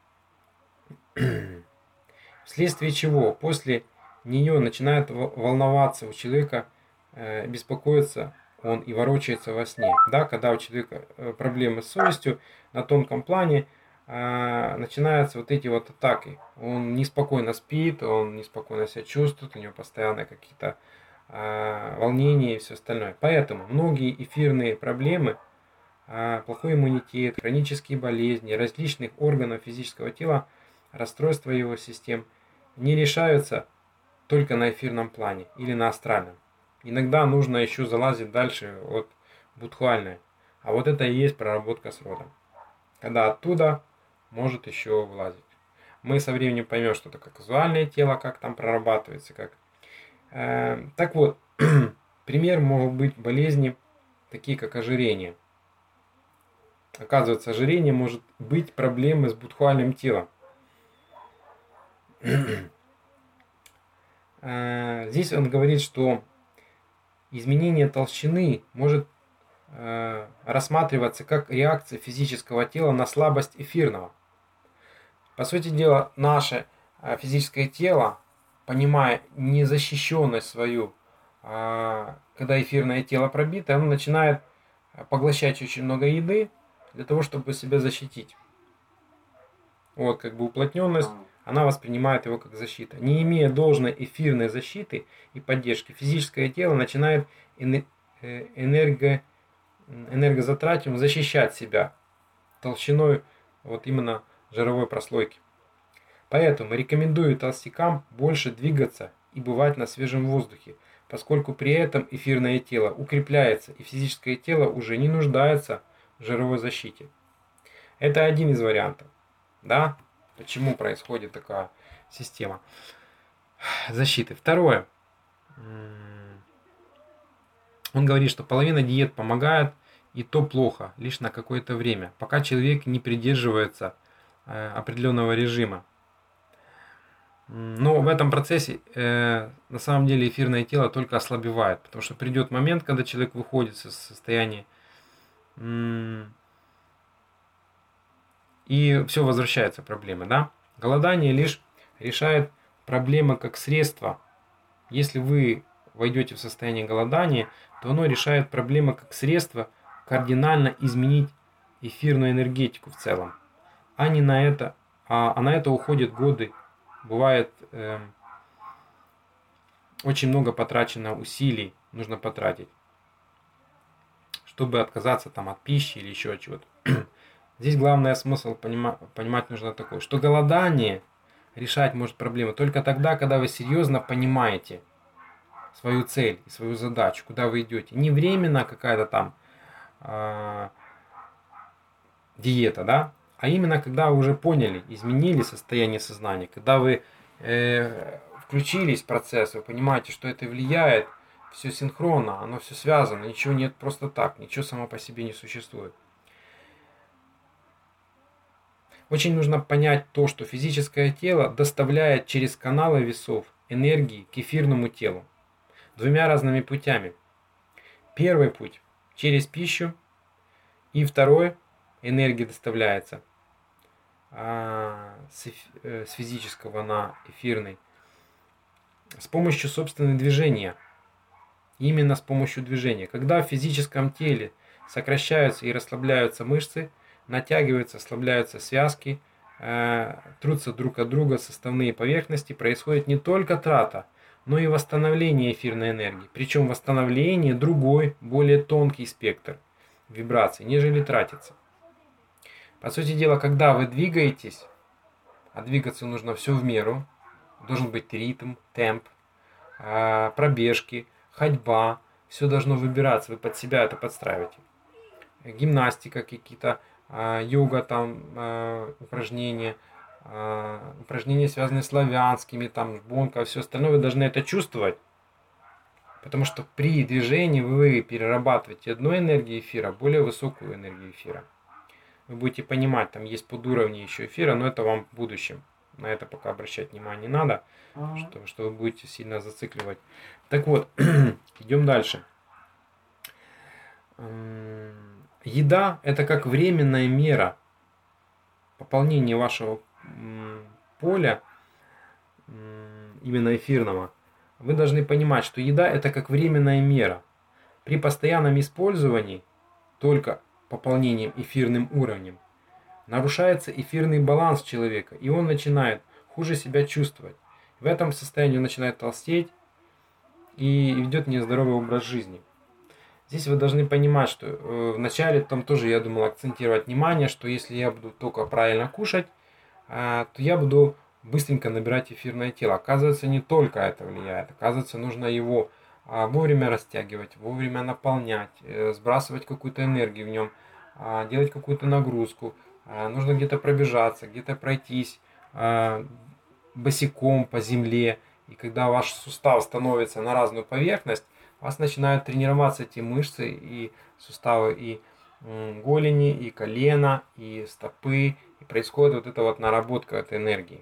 вследствие чего после нее начинает волноваться у человека, беспокоиться он и ворочается во сне. Да, когда у человека проблемы с совестью на тонком плане, начинаются вот эти вот атаки. Он неспокойно спит, он неспокойно себя чувствует, у него постоянно какие-то волнения и все остальное. Поэтому многие эфирные проблемы, плохой иммунитет, хронические болезни, различных органов физического тела, расстройства его систем не решаются только на эфирном плане или на астральном. Иногда нужно еще залазить дальше от будхуальной. А вот это и есть проработка с родом. Когда оттуда может еще вылазить. Мы со временем поймем, что такое казуальное тело, как там прорабатывается. Как. Так вот, пример могут быть болезни, такие как ожирение. Оказывается, ожирение может быть проблемой с будхуальным телом. Здесь он говорит, что изменение толщины может рассматриваться как реакция физического тела на слабость эфирного. По сути дела, наше физическое тело, понимая незащищенность свою, когда эфирное тело пробито, оно начинает поглощать очень много еды для того, чтобы себя защитить. Вот как бы уплотненность, она воспринимает его как защита. Не имея должной эфирной защиты и поддержки, физическое тело начинает энергозатратием защищать себя толщиной вот именно жировой прослойки. Поэтому рекомендую толстякам больше двигаться и бывать на свежем воздухе, поскольку при этом эфирное тело укрепляется и физическое тело уже не нуждается в жировой защите. Это один из вариантов. Да? Почему происходит такая система защиты. Второе. Он говорит, что половина диет помогает, и то плохо, лишь на какое-то время, пока человек не придерживается определенного режима. Но в этом процессе на самом деле эфирное тело только ослабевает, потому что придет момент, когда человек выходит из состояния и все возвращается проблемы. Да? Голодание лишь решает проблемы как средство. Если вы войдете в состояние голодания, то оно решает проблемы как средство кардинально изменить эфирную энергетику в целом. А не на это, а на это уходят годы. Бывает очень много потрачено усилий, нужно потратить, чтобы отказаться там от пищи или еще от чего-то. Здесь главный смысл понимать нужно такой, что голодание решать может проблемы только тогда, когда вы серьезно понимаете свою цель и свою задачу, куда вы идете. Не временно какая-то там диета, да, а именно когда вы уже поняли, изменили состояние сознания, когда вы включились в процесс, вы понимаете, что это влияет, все синхронно, оно все связано, ничего нет просто так, ничего само по себе не существует. Очень нужно понять то, что физическое тело доставляет через каналы весов энергии к эфирному телу двумя разными путями. Первый путь через пищу, и второй энергия доставляется с физического на эфирный с помощью собственного движения. Именно с помощью движения. Когда в физическом теле сокращаются и расслабляются мышцы, натягиваются, ослабляются связки, трутся друг от друга составные поверхности, происходит не только трата, но и восстановление эфирной энергии. Причем восстановление другой, более тонкий спектр вибраций, нежели тратится. По сути дела, когда вы двигаетесь, а двигаться нужно все в меру, должен быть ритм, темп, пробежки, ходьба, все должно выбираться, вы под себя это подстраиваете. гимнастика какие-то, йога там, упражнения, упражнения, связанные с славянскими, там, бонка, все остальное, вы должны это чувствовать. Потому что при движении вы перерабатываете одну энергию эфира, более высокую энергию эфира. Вы будете понимать, там есть подуровни еще эфира, но это вам в будущем. На это пока обращать внимание не надо, что вы будете сильно зацикливать. Так вот, идем дальше. Еда – это как временная мера пополнения вашего поля, именно эфирного. Вы должны понимать, что еда – это как временная мера. При постоянном использовании, только пополнением эфирным уровнем, нарушается эфирный баланс человека, и он начинает хуже себя чувствовать. В этом состоянии он начинает толстеть и ведет нездоровый образ жизни. Здесь вы должны понимать, что вначале там тоже я думал акцентировать внимание, что если я буду только правильно кушать, то я буду быстренько набирать эфирное тело. Оказывается, не только это влияет. Оказывается, нужно его вовремя растягивать, вовремя наполнять, сбрасывать какую-то энергию в нем, делать какую-то нагрузку. Нужно где-то пробежаться, где-то пройтись босиком по земле. И когда ваш сустав становится на разную поверхность, у вас начинают тренироваться эти мышцы и суставы, и голени, и колена, и стопы. И происходит вот эта вот наработка этой энергии.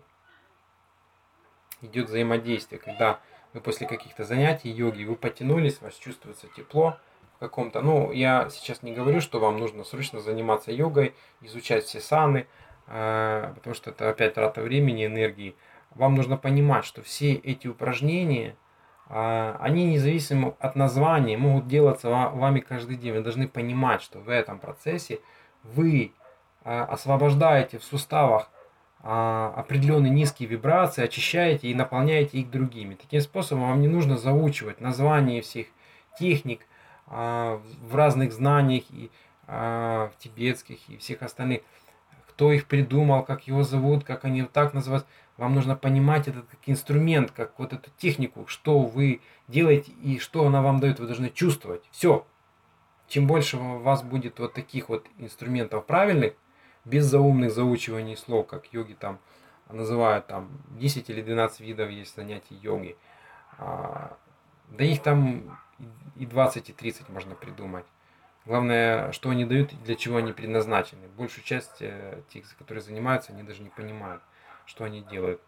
Идет взаимодействие, когда вы после каких-то занятий йоги, вы потянулись, у вас чувствуется тепло в каком-то. Ну, я сейчас не говорю, что вам нужно срочно заниматься йогой, изучать все саны, потому что это опять трата времени, энергии. Вам нужно понимать, что все эти упражнения, они независимо от названия могут делаться вами каждый день. Вы должны понимать, что в этом процессе вы освобождаете в суставах определенные низкие вибрации, очищаете и наполняете их другими. Таким способом вам не нужно заучивать названия всех техник в разных знаниях, и в тибетских и всех остальных. Кто их придумал, как его зовут, как они так называются. Вам нужно понимать этот как инструмент, как вот эту технику, что вы делаете и что она вам дает. Вы должны чувствовать. Все. Чем больше у вас будет вот таких вот инструментов правильных, без заумных заучиваний слов, как йоги там называют, там 10 или 12 видов есть занятий йоги. Да их там и 20, и 30 можно придумать. Главное, что они дают и для чего они предназначены. Большую часть тех, которые занимаются, они даже не понимают, что они делают.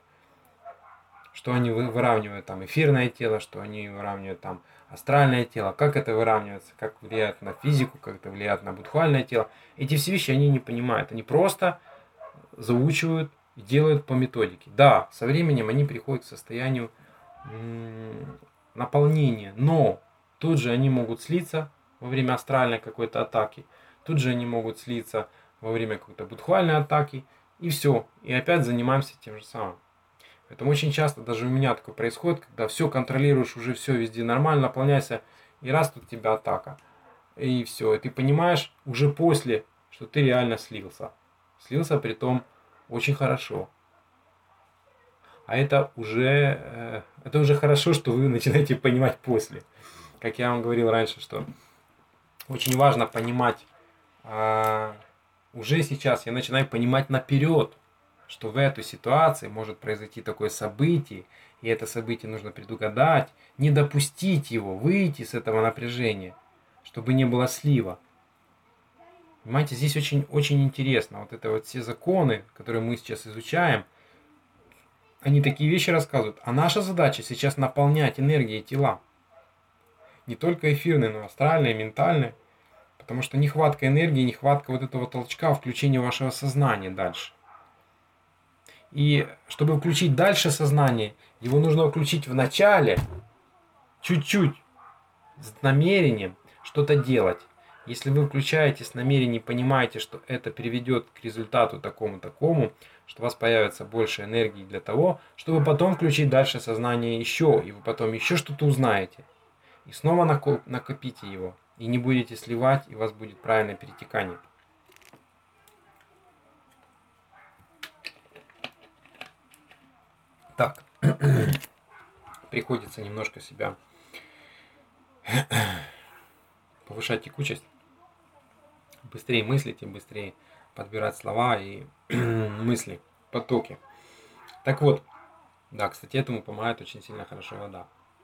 Что они выравнивают там эфирное тело, что они выравнивают там астральное тело, как это выравнивается, как влияет на физику, как это влияет на будхвальное тело. Эти все вещи они не понимают. Они просто заучивают и делают по методике. Да, со временем они приходят к состоянию наполнения, но тут же они могут слиться во время астральной какой-то атаки, тут же они могут слиться во время какой-то будхвальной атаки, и все. И опять занимаемся тем же самым. Поэтому очень часто даже у меня такое происходит, когда все контролируешь, уже все везде нормально, наполняйся, и раз тут у тебя атака. И все. И ты понимаешь уже после, что ты реально слился. Слился притом очень хорошо. А это уже хорошо, что вы начинаете понимать после. Как я вам говорил раньше, что очень важно понимать, уже сейчас я начинаю понимать наперед, что в этой ситуации может произойти такое событие, и это событие нужно предугадать, не допустить его, выйти с этого напряжения, чтобы не было слива. Понимаете, здесь очень, очень интересно. Вот это вот все законы, которые мы сейчас изучаем, они такие вещи рассказывают. А наша задача сейчас наполнять энергией тела. Не только эфирные, но и астральные, ментальные. Потому что нехватка энергии, нехватка вот этого толчка, включения вашего сознания дальше. И чтобы включить дальше сознание, его нужно включить в начале, чуть-чуть, с намерением что-то делать. Если вы включаете с намерением, понимаете, что это приведет к результату такому-такому, что у вас появится больше энергии для того, чтобы потом включить дальше сознание еще, и вы потом еще что-то узнаете. И снова накопите его, и не будете сливать, и у вас будет правильное перетекание. Так, приходится немножко себя повышать текучесть. быстрее мыслить и быстрее подбирать слова и мысли, потоки. Так вот, да, кстати, этому помогает очень сильно хорошо вода.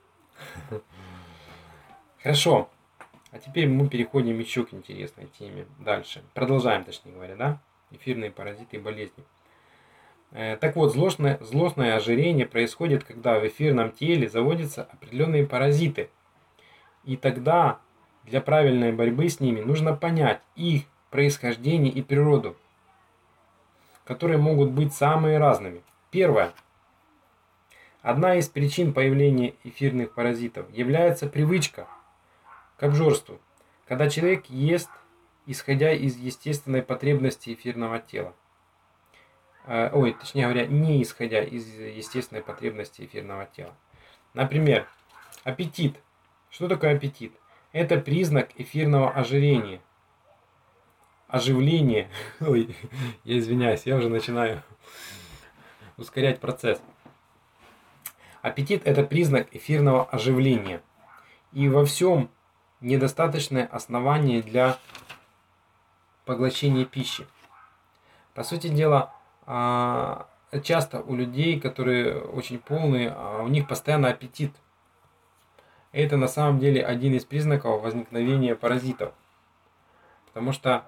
Хорошо, а теперь мы переходим еще к интересной теме. Дальше. Продолжаем, точнее говоря, да? Эфирные паразиты и болезни. Так вот, злостное ожирение происходит, когда в эфирном теле заводятся определенные паразиты. И тогда для правильной борьбы с ними нужно понять их происхождение и природу, которые могут быть самые разными. Первое. Одна из причин появления эфирных паразитов является привычка к обжорству, когда человек ест, исходя из естественной потребности эфирного тела. Точнее говоря, не исходя из естественной потребности эфирного тела. Например, аппетит. Что такое аппетит? Это признак эфирного ожирения. Оживление. Ой, я извиняюсь, я уже начинаю ускорять процесс. Аппетит – это признак эфирного оживления. И во всем недостаточное основание для поглощения пищи. По сути дела, часто у людей, которые очень полные, у них постоянно аппетит. Это на самом деле один из признаков возникновения паразитов. Потому что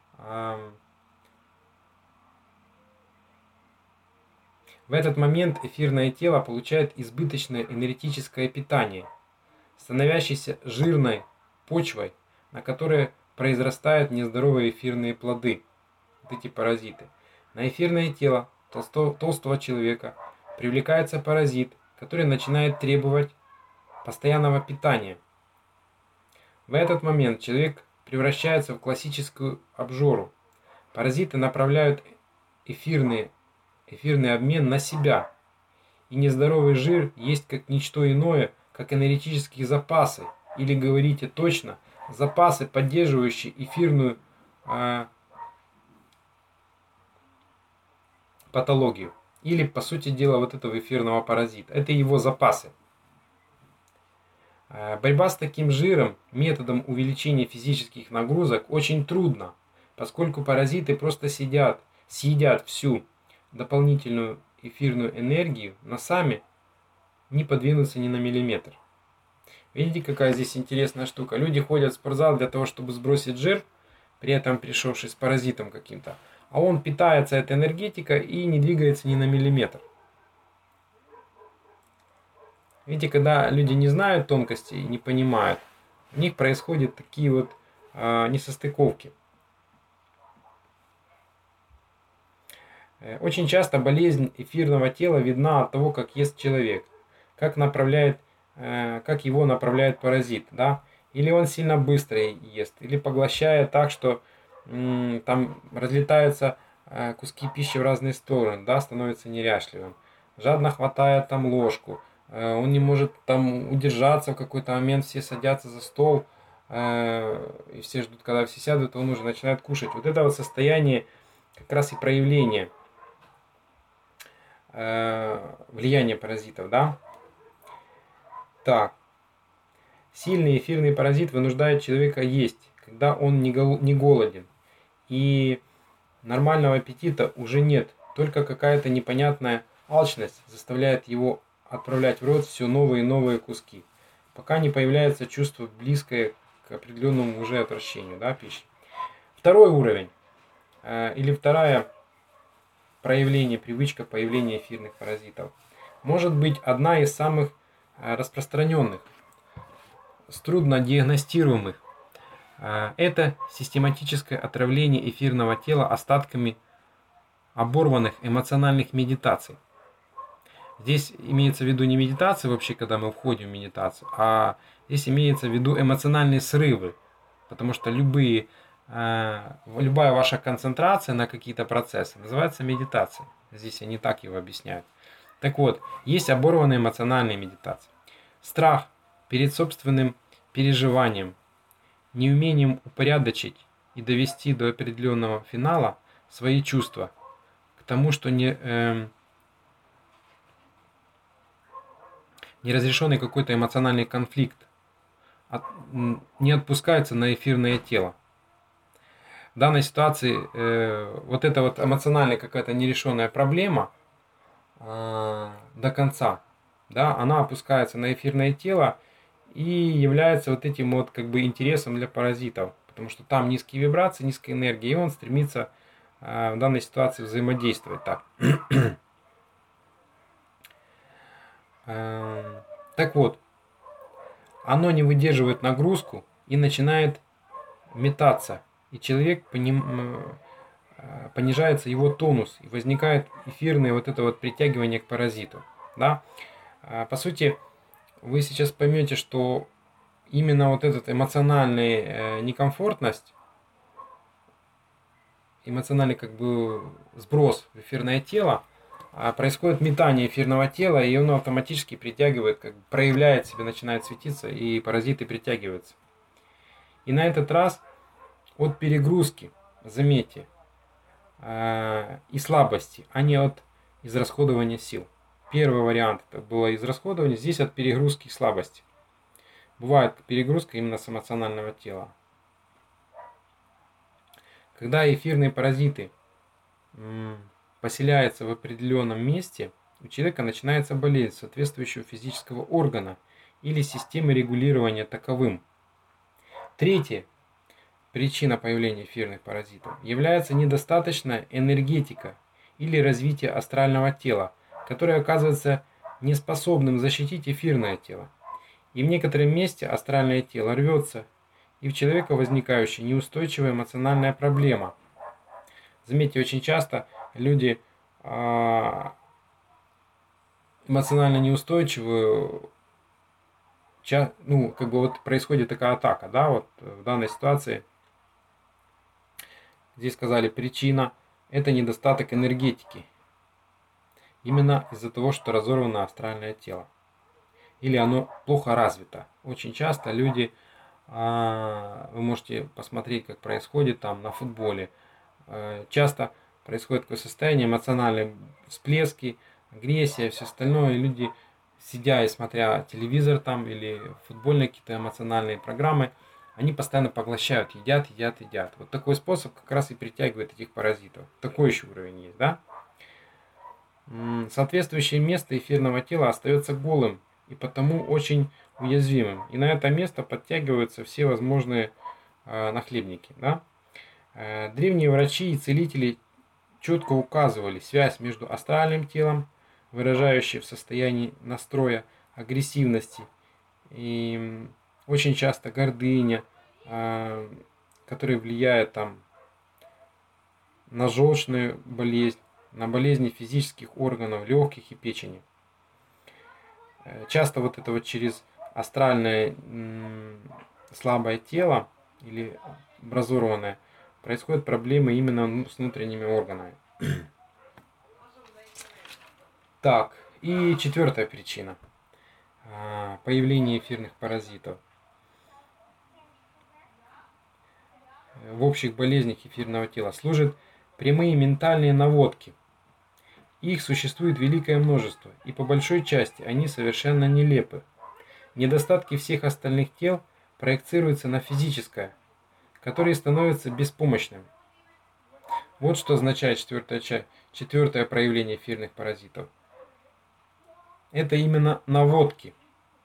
в этот момент эфирное тело получает избыточное энергетическое питание, становящееся жирной почвой, на которой произрастают нездоровые эфирные плоды, вот эти паразиты. На эфирное тело толстого человека привлекается паразит, который начинает требовать постоянного питания. В этот момент человек превращается в классическую обжору. Паразиты направляют эфирный обмен на себя. И нездоровый жир есть как ничто иное, как энергетические запасы, или говорите точно, запасы, поддерживающие эфирную патологию. Или, по сути дела, вот этого эфирного паразита. Это его запасы. Борьба с таким жиром методом увеличения физических нагрузок очень трудна, поскольку паразиты просто съедят всю дополнительную эфирную энергию, но сами не подвинутся ни на миллиметр. Видите, какая здесь интересная штука? Люди ходят в спортзал для того, чтобы сбросить жир, при этом пришедший с паразитом каким-то, а он питается этой энергетикой и не двигается ни на миллиметр. Видите, когда люди не знают тонкостей, не понимают, у них происходят такие вот несостыковки. Очень часто болезнь эфирного тела видна от того, как ест человек, как его направляет паразит, да? Или он сильно быстро ест, или поглощает так, что там разлетаются куски пищи в разные стороны, да, становится неряшливым. Жадно хватает там ложку, он не может там удержаться, в какой-то момент все садятся за стол, и все ждут, когда все сядут, он уже начинает кушать. Вот это вот состояние как раз и проявление влияния паразитов, да? Так. Сильный эфирный паразит вынуждает человека есть, когда он не голоден. И нормального аппетита уже нет. Только какая-то непонятная алчность заставляет его отправлять в рот все новые и новые куски, пока не появляется чувство близкое к определенному уже отвращению, да, пищи. Второй уровень, или вторая проявление, привычка появления эфирных паразитов, может быть одна из самых распространенных, с трудно диагностируемых. Это систематическое отравление эфирного тела остатками оборванных эмоциональных медитаций. Здесь имеется в виду не медитация вообще, когда мы входим в медитацию, а здесь имеется в виду эмоциональные срывы. Потому что любая ваша концентрация на какие-то процессы называется медитацией. Здесь я не так его объясняю. Так вот, есть оборванные эмоциональные медитации. Страх перед собственным переживанием, неумением упорядочить и довести до определенного финала свои чувства к тому, что неразрешенный какой-то эмоциональный конфликт не отпускается на эфирное тело. в данной ситуации вот эта вот эмоциональная какая-то нерешенная проблема до конца, да, она опускается на эфирное тело и является вот этим вот как бы интересом для паразитов, потому что там низкие вибрации, низкая энергия, и он стремится в данной ситуации взаимодействовать так. Так вот, оно не выдерживает нагрузку и начинает метаться, и человек понижается его тонус, и возникает эфирное вот это вот притягивание к паразиту. Да? По сути, вы сейчас поймете, что именно вот этот эмоциональный некомфортность, эмоциональный как бы сброс в эфирное тело, происходит метание эфирного тела, и оно автоматически притягивает, как бы проявляет себя, начинает светиться, и паразиты притягиваются. И на этот раз от перегрузки, заметьте, и слабости, а не от израсходования сил. Первый вариант это было израсходование, здесь от перегрузки и слабости. Бывает перегрузка именно с эмоционального тела. Когда эфирные паразиты поселяются в определенном месте, у человека начинается болезнь соответствующего физического органа или системы регулирования таковым. Третье. Причина появления эфирных паразитов является недостаточная энергетика или развитие астрального тела, которое оказывается неспособным защитить эфирное тело. И в некотором месте астральное тело рвется, и у человека возникающая неустойчивая эмоциональная проблема. Заметьте, очень часто люди эмоционально неустойчивые, ну, как бы вот происходит такая атака, да, вот в данной ситуации. Здесь сказали, причина – это недостаток энергетики. Именно из-за того, что разорвано астральное тело. Или оно плохо развито. Очень часто люди, вы можете посмотреть, как происходит там на футболе. Часто происходит такое состояние, эмоциональные всплески, агрессия, все остальное. И люди, сидя и смотря телевизор там или футбольные какие-то эмоциональные программы, они постоянно поглощают, едят. Вот такой способ как раз и притягивает этих паразитов. Такой еще уровень есть, да? Соответствующее место эфирного тела остается голым и потому очень уязвимым. И на это место подтягиваются все возможные нахлебники, да? Древние врачи и целители четко указывали связь между астральным телом, выражающей в состоянии настроя агрессивности, и очень часто гордыня, которая влияет там на желчную болезнь, на болезни физических органов, легких и печени. Часто вот это вот через астральное слабое тело или разорванное происходят проблемы именно с внутренними органами. Так, и четвертая причина появления эфирных паразитов. В общих болезнях эфирного тела служат прямые ментальные наводки. Их существует великое множество, и по большой части они совершенно нелепы. Недостатки всех остальных тел проецируются на физическое, которое становится беспомощным. Вот что означает четвертое проявление эфирных паразитов. Это именно наводки.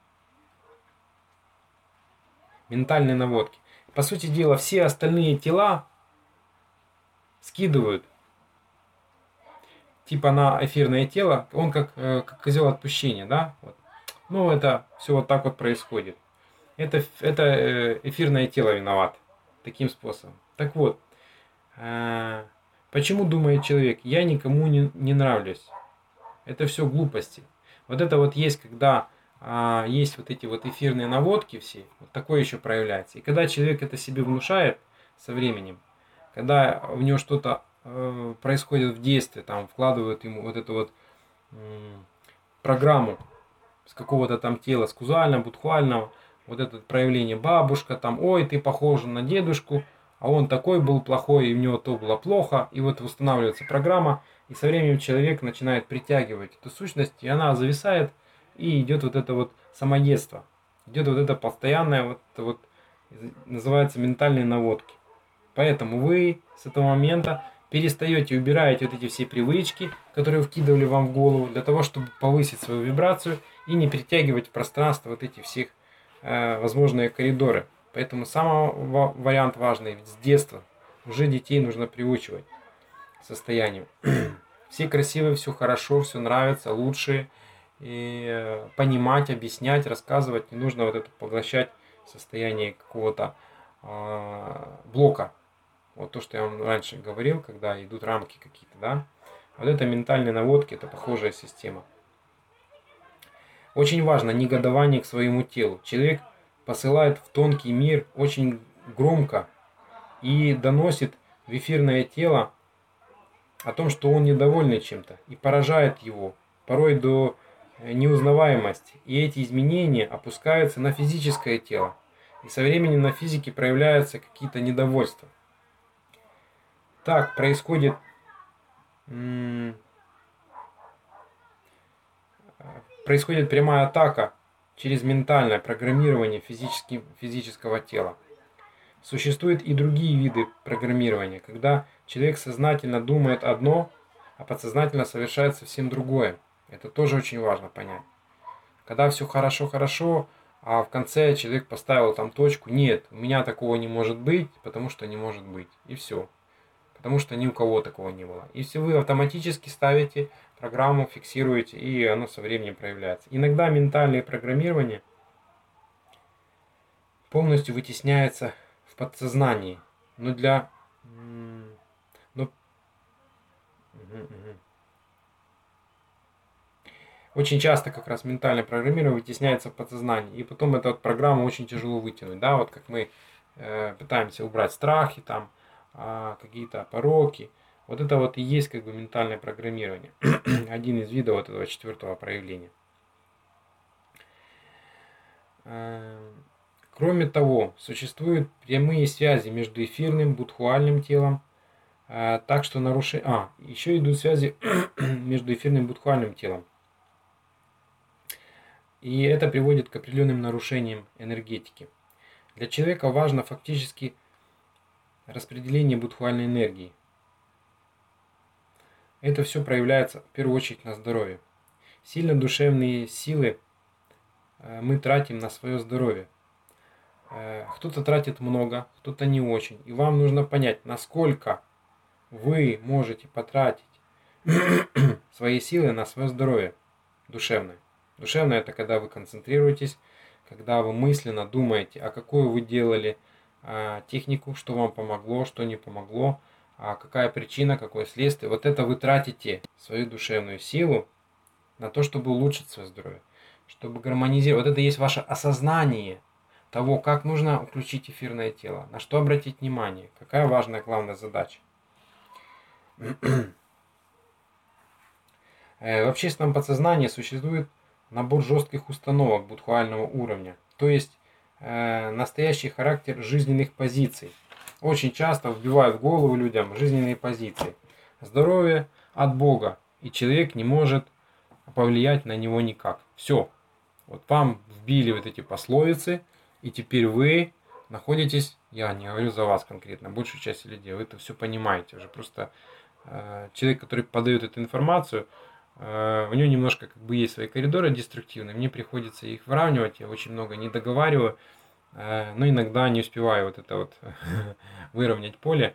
Ментальные наводки. По сути дела, все остальные тела скидывают типа на эфирное тело, он как козел отпущения, да? Вот. Ну, это все вот так вот происходит. Это эфирное тело виноват таким способом. Так вот, почему думает человек, я никому не нравлюсь? Это все глупости. Вот это вот есть, когда есть вот эти вот эфирные наводки все, вот такое еще проявляется. И когда человек это себе внушает со временем, когда у него что-то происходит в действии, там вкладывают ему вот эту вот программу с какого-то там тела, с кузального, будхвального, вот это проявление бабушка, там, ой, ты похожа на дедушку, а он такой был плохой, и у него то было плохо, и вот устанавливается программа, и со временем человек начинает притягивать эту сущность, и она зависает, и идет вот это вот самоедство, идет вот это постоянное, вот называется ментальные наводки. Поэтому вы с этого момента перестаете, убираете вот эти все привычки, которые вкидывали вам в голову, для того, чтобы повысить свою вибрацию и не притягивать в пространство вот эти всех возможные коридоры. Поэтому самый вариант важный, ведь с детства уже детей нужно приучивать к состоянию. Все красивые, все хорошо, все нравится, лучшие. И понимать, объяснять, рассказывать. Не нужно вот это поглощать состояние какого-то блока. Вот то, что я вам раньше говорил, когда идут рамки какие-то, да. Вот это ментальные наводки, это похожая система. Очень важно негодование к своему телу. Человек посылает в тонкий мир очень громко и доносит в эфирное тело о том, что он недоволен чем-то, и поражает его, порой до неузнаваемости. И эти изменения опускаются на физическое тело. И со временем на физике проявляются какие-то недовольства. Так происходит прямая атака через ментальное программирование физического тела. Существуют и другие виды программирования, когда человек сознательно думает одно, а подсознательно совершает совсем другое. Это тоже очень важно понять. Когда все хорошо, а в конце человек поставил там точку, нет, у меня такого не может быть, потому что не может быть. И все. Потому что ни у кого такого не было. И все вы автоматически ставите программу, фиксируете, и оно со временем проявляется. Иногда ментальное программирование полностью вытесняется в подсознании. Но для... Очень часто как раз ментальное программирование вытесняется в подсознании. И потом эту вот программу очень тяжело вытянуть. Да, вот как мы пытаемся убрать страхи, там, какие-то пороки. Вот это вот и есть как бы ментальное программирование. Один из видов вот этого четвертого проявления. Кроме того, существуют прямые связи между эфирным, будхуальным телом. Так что нарушение... еще идут связи между эфирным и будхуальным телом. И это приводит к определенным нарушениям энергетики. Для человека важно фактически распределение будхуальной энергии. Это все проявляется в первую очередь на здоровье. Сильно душевные силы мы тратим на свое здоровье. Кто-то тратит много, кто-то не очень. И вам нужно понять, насколько вы можете потратить свои силы на свое здоровье душевное. Душевное — это когда вы концентрируетесь, когда вы мысленно думаете, а какую вы делали технику, что вам помогло, что не помогло, какая причина, какое следствие. Вот это вы тратите свою душевную силу на то, чтобы улучшить свое здоровье, чтобы гармонизировать. Вот это есть ваше осознание того, как нужно включить эфирное тело, на что обратить внимание, какая важная главная задача. В общественном подсознании существует набор жестких установок будхуального уровня, то есть настоящий характер жизненных позиций. Очень часто вбивают в голову людям жизненные позиции. Здоровье от Бога, и человек не может повлиять на него никак. Все. Вот вам вбили вот эти пословицы, и теперь вы находитесь, я не говорю за вас конкретно, большую часть людей, вы это все понимаете уже. Просто человек, который подает эту информацию, у него немножко как бы есть свои коридоры деструктивные, мне приходится их выравнивать, я очень много не договариваю, но иногда не успеваю вот это вот выровнять поле.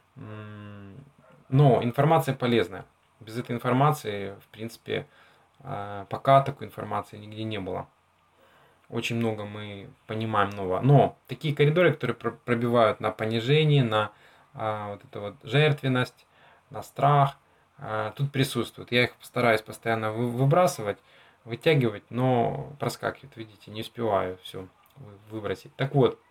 Но информация полезная. Без этой информации, в принципе, пока такой информации нигде не было. Очень много мы понимаем нового. Но такие коридоры, которые пробивают на понижение, на вот эту вот жертвенность, на страх, тут присутствуют. Я их стараюсь постоянно выбрасывать, вытягивать, но проскакивает, видите, не успеваю все выбросить. Так вот,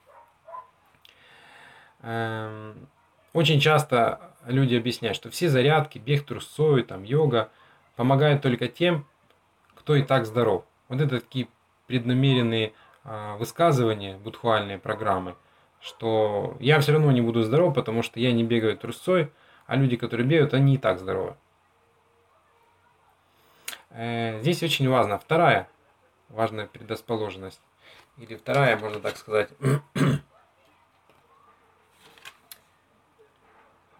очень часто люди объясняют, что все зарядки, бег трусцой, там, йога помогают только тем, кто и так здоров. Вот это такие преднамеренные высказывания, будхуальные программы, что я все равно не буду здоров, потому что я не бегаю трусцой, а люди, которые бегают, они и так здоровы. Здесь очень важно вторая важная предрасположенность, или вторая, можно так сказать,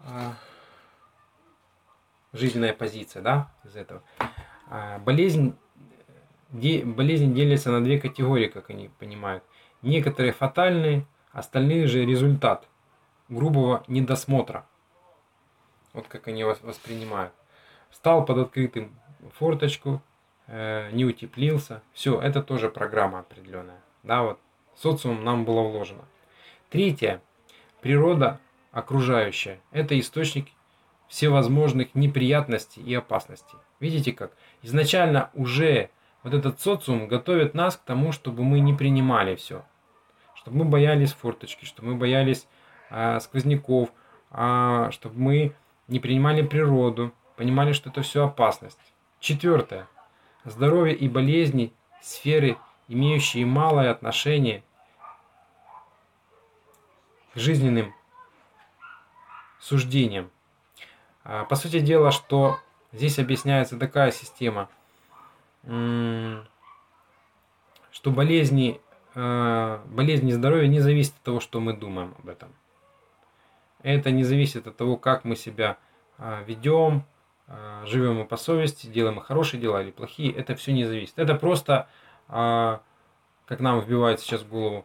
жизненная позиция, да, из этого. Болезнь делится на две категории, как они понимают. Некоторые фатальные, остальные же результат грубого недосмотра. Вот как они воспринимают. Встал под открытым форточку, не утеплился. Все, это тоже программа определенная. Да, вот социум нам было вложено. Третье. Природа окружающая. Это источник всевозможных неприятностей и опасностей. Видите как? Изначально уже вот этот социум готовит нас к тому, чтобы мы не принимали все. Чтобы мы боялись форточки, чтобы мы боялись сквозняков, чтобы мы не принимали природу, понимали, что это все опасность. Четвертое. Здоровье и болезни – сферы, имеющие малое отношение к жизненным суждениям. По сути дела, что здесь объясняется такая система, что болезни и здоровье не зависят от того, что мы думаем об этом. Это не зависит от того, как мы себя ведем, живем мы по совести, делаем мы хорошие дела или плохие. Это все не зависит. Это просто, как нам вбивают сейчас в голову,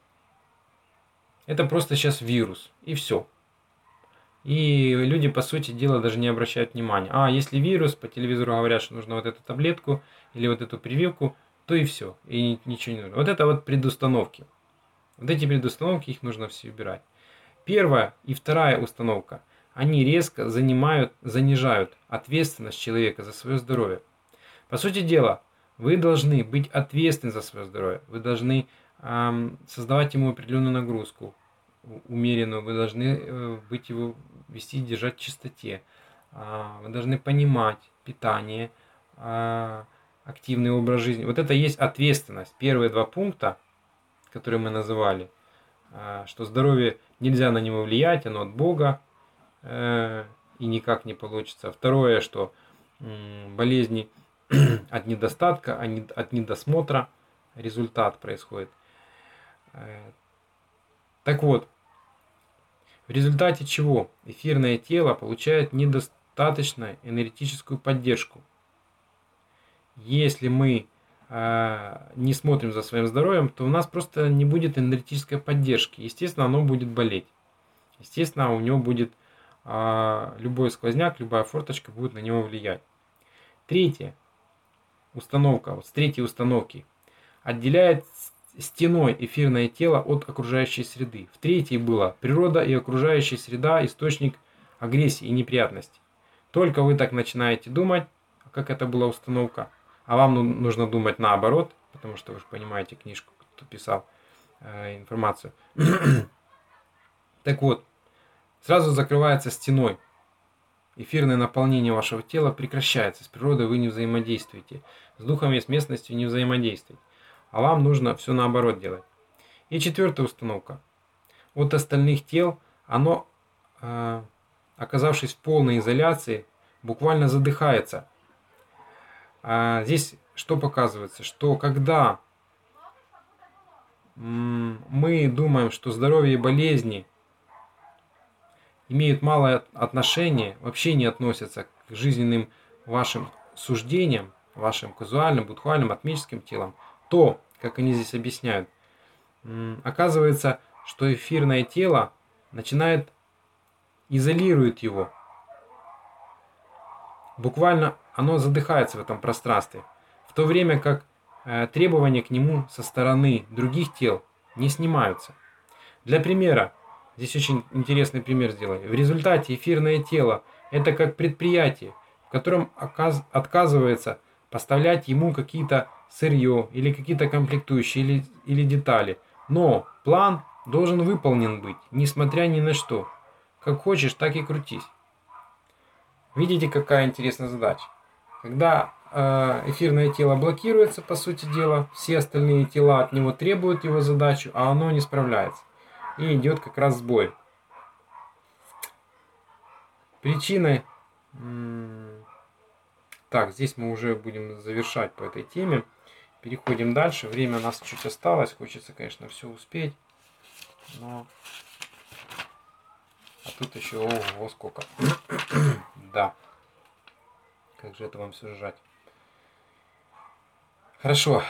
это просто сейчас вирус. И все. И люди, по сути дела, даже не обращают внимания. Если вирус, по телевизору говорят, что нужно вот эту таблетку или вот эту прививку, то и все. И ничего не нужно. Вот это вот предустановки. Вот эти предустановки, их нужно все убирать. Первая и вторая установка, они резко занижают ответственность человека за свое здоровье. По сути дела, вы должны быть ответственны за свое здоровье. Вы должны создавать ему определенную нагрузку, умеренную. Вы должны быть его вести, держать в чистоте. Вы должны понимать питание, активный образ жизни. Вот это и есть ответственность. Первые два пункта, которые мы называли, что здоровье нельзя на него влиять, оно от Бога и никак не получится. Второе, что болезни от недостатка, от недосмотра результат происходит. Так вот, в результате чего эфирное тело получает недостаточную энергетическую поддержку. Если мы не смотрим за своим здоровьем, то у нас просто не будет энергетической поддержки. Естественно, оно будет болеть. Естественно, у него будет любой сквозняк, любая форточка будет на него влиять. Третья установка, вот с третьей установки, отделяет стеной эфирное тело от окружающей среды. В третьей было природа и окружающая среда – источник агрессии и неприятностей. Только вы так начинаете думать, как это была установка, а вам нужно думать наоборот, потому что вы же понимаете книжку, кто писал информацию. Так вот, сразу закрывается стеной. Эфирное наполнение вашего тела прекращается. С природой вы не взаимодействуете. С духами, с местностью не взаимодействуете. А вам нужно все наоборот делать. И четвертая установка. От остальных тел оно, оказавшись в полной изоляции, буквально задыхается. Здесь что показывается? Что когда мы думаем, что здоровье и болезни имеют малое отношение, вообще не относятся к жизненным вашим суждениям, вашим казуальным, будхуальным, атмическим телам, то, как они здесь объясняют, оказывается, что эфирное тело изолирует его. Буквально оно задыхается в этом пространстве, в то время как требования к нему со стороны других тел не снимаются. Для примера, здесь очень интересный пример сделали. В результате эфирное тело – это как предприятие, в котором отказывается поставлять ему какие-то сырье или какие-то комплектующие или детали. Но план должен выполнен быть, несмотря ни на что. Как хочешь, так и крутись. Видите, какая интересная задача? Когда эфирное тело блокируется, по сути дела, все остальные тела от него требуют его задачу, а оно не справляется. И идет как раз сбой. Причиной... Так, здесь мы уже будем завершать по этой теме. Переходим дальше. Время у нас чуть осталось. Хочется, конечно, все успеть. Но А тут еще, ого, сколько. Да. Как же это вам все сжать? Хорошо.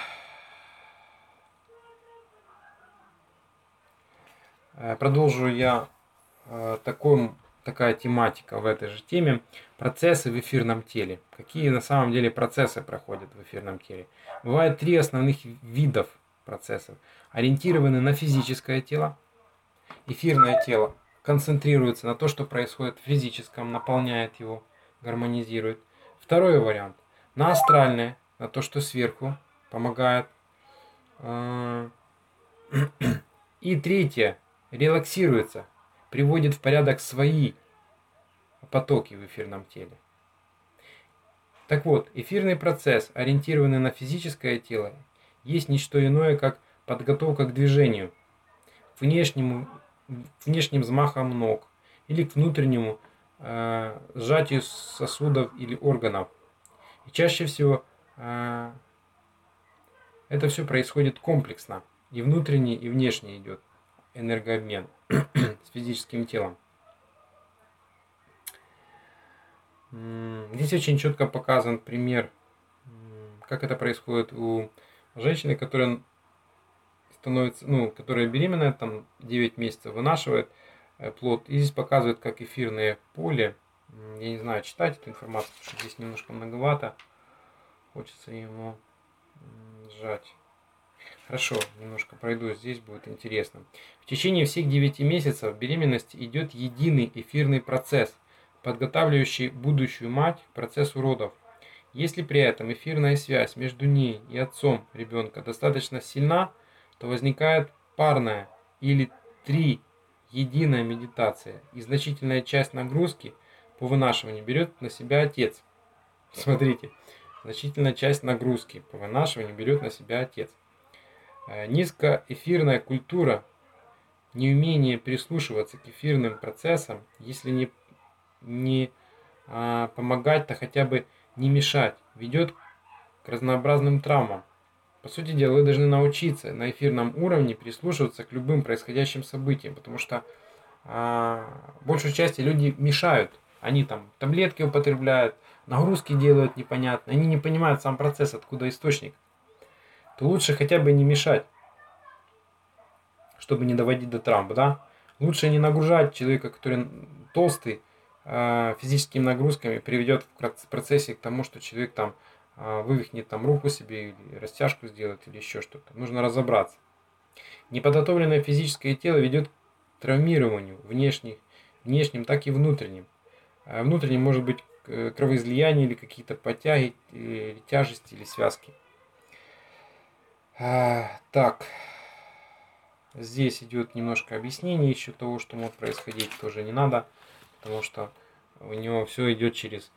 Продолжу я такая тематика в этой же теме. Процессы в эфирном теле. Какие на самом деле процессы проходят в эфирном теле? Бывает три основных видов процессов. Ориентированы на физическое тело. Эфирное тело концентрируется на то, что происходит в физическом, наполняет его, гармонизирует. Второй вариант. На астральное, на то, что сверху помогает. И третье. Релаксируется, приводит в порядок свои потоки в эфирном теле. Так вот, эфирный процесс, ориентированный на физическое тело, есть не что иное, как подготовка к движению, к внешним взмахам ног или к внутреннему сжатию сосудов или органов. И чаще всего это все происходит комплексно. И внутренний, и внешний идет энергообмен с физическим телом. Здесь очень четко показан пример, как это происходит у женщины, которая становится, которая беременная, там 9 месяцев вынашивает плод. И здесь показывает, как эфирное поле, я не знаю, читать эту информацию, потому что здесь немножко многовато, хочется ему сжать. Хорошо, немножко пройду, здесь будет интересно. В течение всех 9 месяцев беременности идет единый эфирный процесс, подготавливающий будущую мать к процессу родов. Если при этом эфирная связь между ней и отцом ребенка достаточно сильна, то возникает парная или единая медитация, и значительная часть нагрузки по вынашиванию берет на себя отец. Смотрите, значительная часть нагрузки по вынашиванию берет на себя отец. Низкоэфирная культура, неумение прислушиваться к эфирным процессам, если не помогать, то хотя бы не мешать, ведет к разнообразным травмам. По сути дела, вы должны научиться на эфирном уровне прислушиваться к любым происходящим событиям, потому что большей части люди мешают. Они там таблетки употребляют, нагрузки делают непонятно, они не понимают сам процесс, откуда источник. То лучше хотя бы не мешать, чтобы не доводить до травм, да? Лучше не нагружать человека, который толстый, физическими нагрузками, приведет в процессе к тому, что человек там вывихнет там руку себе, или растяжку сделает, или еще что-то. Нужно разобраться. Неподготовленное физическое тело ведет к травмированию внешним, так и внутренним. Внутренним может быть кровоизлияние или какие-то подтяги, или тяжести, или связки. Так, здесь идет немножко объяснение еще того, что может происходить, тоже не надо, потому что у него все идет через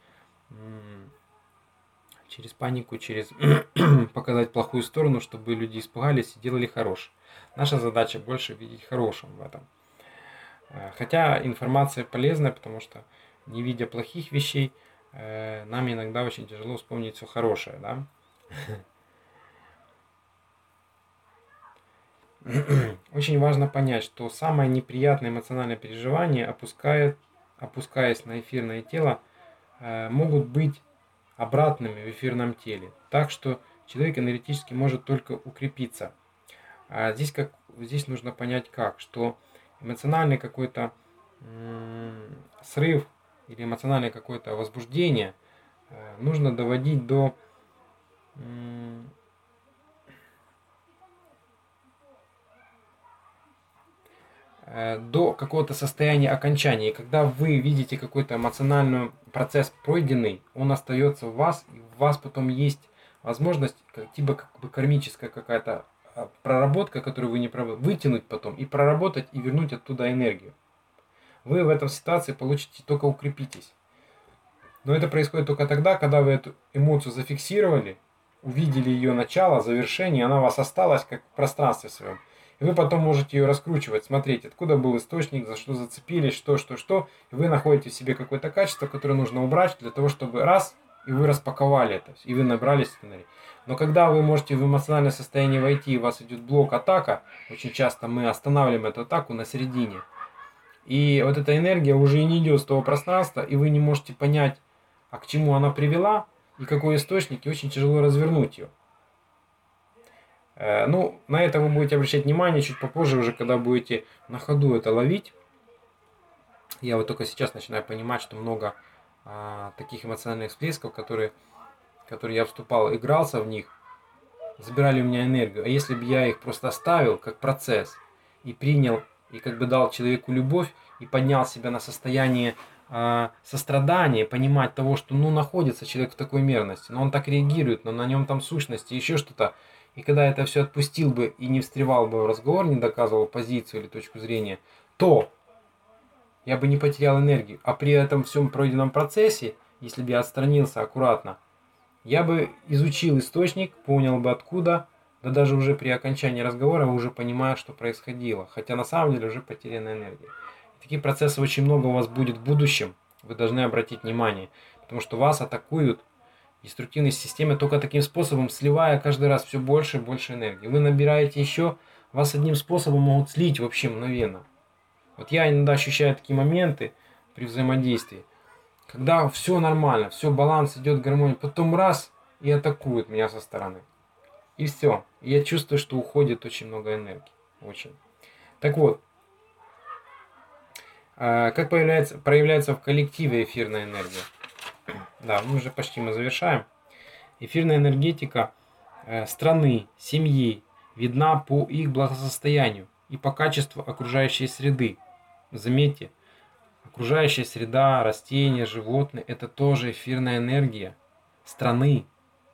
панику, через показать плохую сторону, чтобы люди испугались и делали хорошее. Наша задача больше видеть хорошим в этом. Хотя информация полезная, потому что не видя плохих вещей, нам иногда очень тяжело вспомнить все хорошее, да? Очень важно понять, что самое неприятное эмоциональное переживание, опускаясь на эфирное тело, могут быть обратными в эфирном теле. Так что человек энергетически может только укрепиться. Здесь нужно понять что эмоциональный какой-то срыв или эмоциональное какое-то возбуждение нужно доводить до какого-то состояния окончания. И когда вы видите какой-то эмоциональный процесс пройденный, он остается в вас, и у вас потом есть возможность, типа как бы кармическая какая-то проработка, которую вы не провели, вытянуть потом и проработать, и вернуть оттуда энергию. Вы в этом ситуации получите, только укрепитесь. Но это происходит только тогда, когда вы эту эмоцию зафиксировали, увидели ее начало, завершение, она у вас осталась как в пространстве своем. И вы потом можете ее раскручивать, смотреть, откуда был источник, за что зацепились, что. И вы находите в себе какое-то качество, которое нужно убрать для того, чтобы и вы распаковали это, и вы набрались энергии. Но когда вы можете в эмоциональное состояние войти, и у вас идет блок атака, очень часто мы останавливаем эту атаку на середине. И вот эта энергия уже и не идет с того пространства, и вы не можете понять, а к чему она привела, и какой источник, и очень тяжело развернуть ее. Ну, на это вы будете обращать внимание чуть попозже, уже когда будете на ходу это ловить. Я вот только сейчас начинаю понимать, что много таких эмоциональных всплесков, которые я вступал, игрался в них, забирали у меня энергию. А если бы я их просто оставил как процесс и принял, и как бы дал человеку любовь, и поднял себя на состояние сострадания, понимать того, что ну находится человек в такой мерности, но он так реагирует, но на нем там сущности, еще что-то. И когда это все отпустил бы и не встревал бы в разговор, не доказывал позицию или точку зрения, то я бы не потерял энергию. А при этом всем пройденном процессе, если бы я отстранился аккуратно, я бы изучил источник, понял бы откуда, да даже уже при окончании разговора уже понимаю, что происходило. Хотя на самом деле уже потеряна энергия. Таких процессов очень много у вас будет в будущем. Вы должны обратить внимание. Потому что вас атакуют деструктивные системы только таким способом, сливая каждый раз все больше и больше энергии. Вы набираете еще, вас одним способом могут слить вообще мгновенно. Вот я иногда ощущаю такие моменты при взаимодействии, когда все нормально, все, баланс идет, гармония, потом раз и атакует меня со стороны. И все. И я чувствую, что уходит очень много энергии. Очень. Так вот, как проявляется в коллективе эфирная энергия? Да, уже почти мы завершаем. Эфирная энергетика страны, семьи видна по их благосостоянию и по качеству окружающей среды. Заметьте, окружающая среда, растения, животные – это тоже эфирная энергия страны.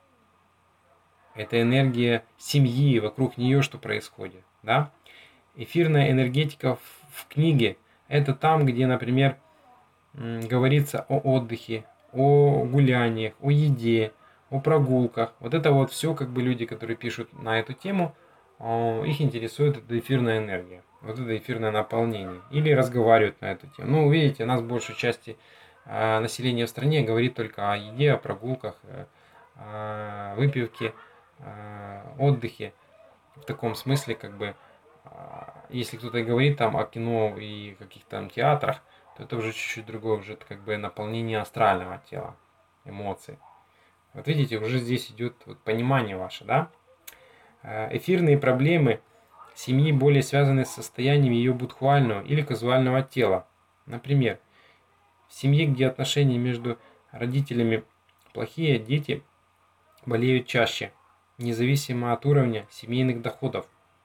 Это энергия семьи, вокруг нее что происходит. Да? Эфирная энергетика в книге – это там, где, например, говорится о отдыхе, о гуляниях, о еде, о прогулках. Вот это вот все, как бы люди, которые пишут на эту тему, их интересует эта эфирная энергия, вот это эфирное наполнение. Или разговаривают на эту тему. Ну, видите, у нас большей части населения в стране говорит только о еде, о прогулках, о выпивке, отдыхе. В таком смысле, как бы, если кто-то и говорит там о кино и каких-то там театрах, то это уже чуть-чуть другое, уже как бы наполнение астрального тела, эмоций. Вот видите, уже здесь идет вот понимание ваше, да? Эфирные проблемы семьи более связаны с состоянием ее будхуального или казуального тела. Например, в семье, где отношения между родителями плохие, дети болеют чаще, независимо от уровня семейных доходов.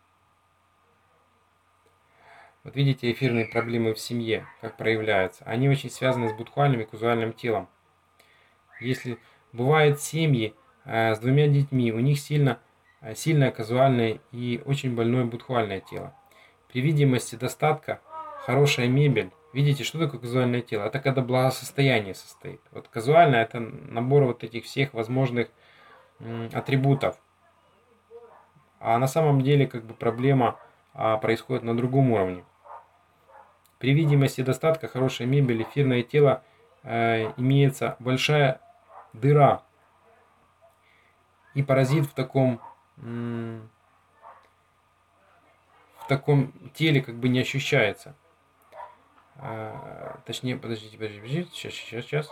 Вот видите, эфирные проблемы в семье, как проявляются. Они очень связаны с будхуальным и казуальным телом. Если бывают семьи с двумя детьми, у них сильное казуальное и очень больное будхуальное тело. При видимости достатка, хорошая мебель. Видите, что такое казуальное тело? Это когда благосостояние состоит. Вот казуальное – это набор вот этих всех возможных атрибутов. А на самом деле как бы проблема происходит на другом уровне. При видимости достатка, хорошей мебели, эфирное тело имеется большая дыра. И паразит в таком теле как бы не ощущается. Точнее, подождите, сейчас.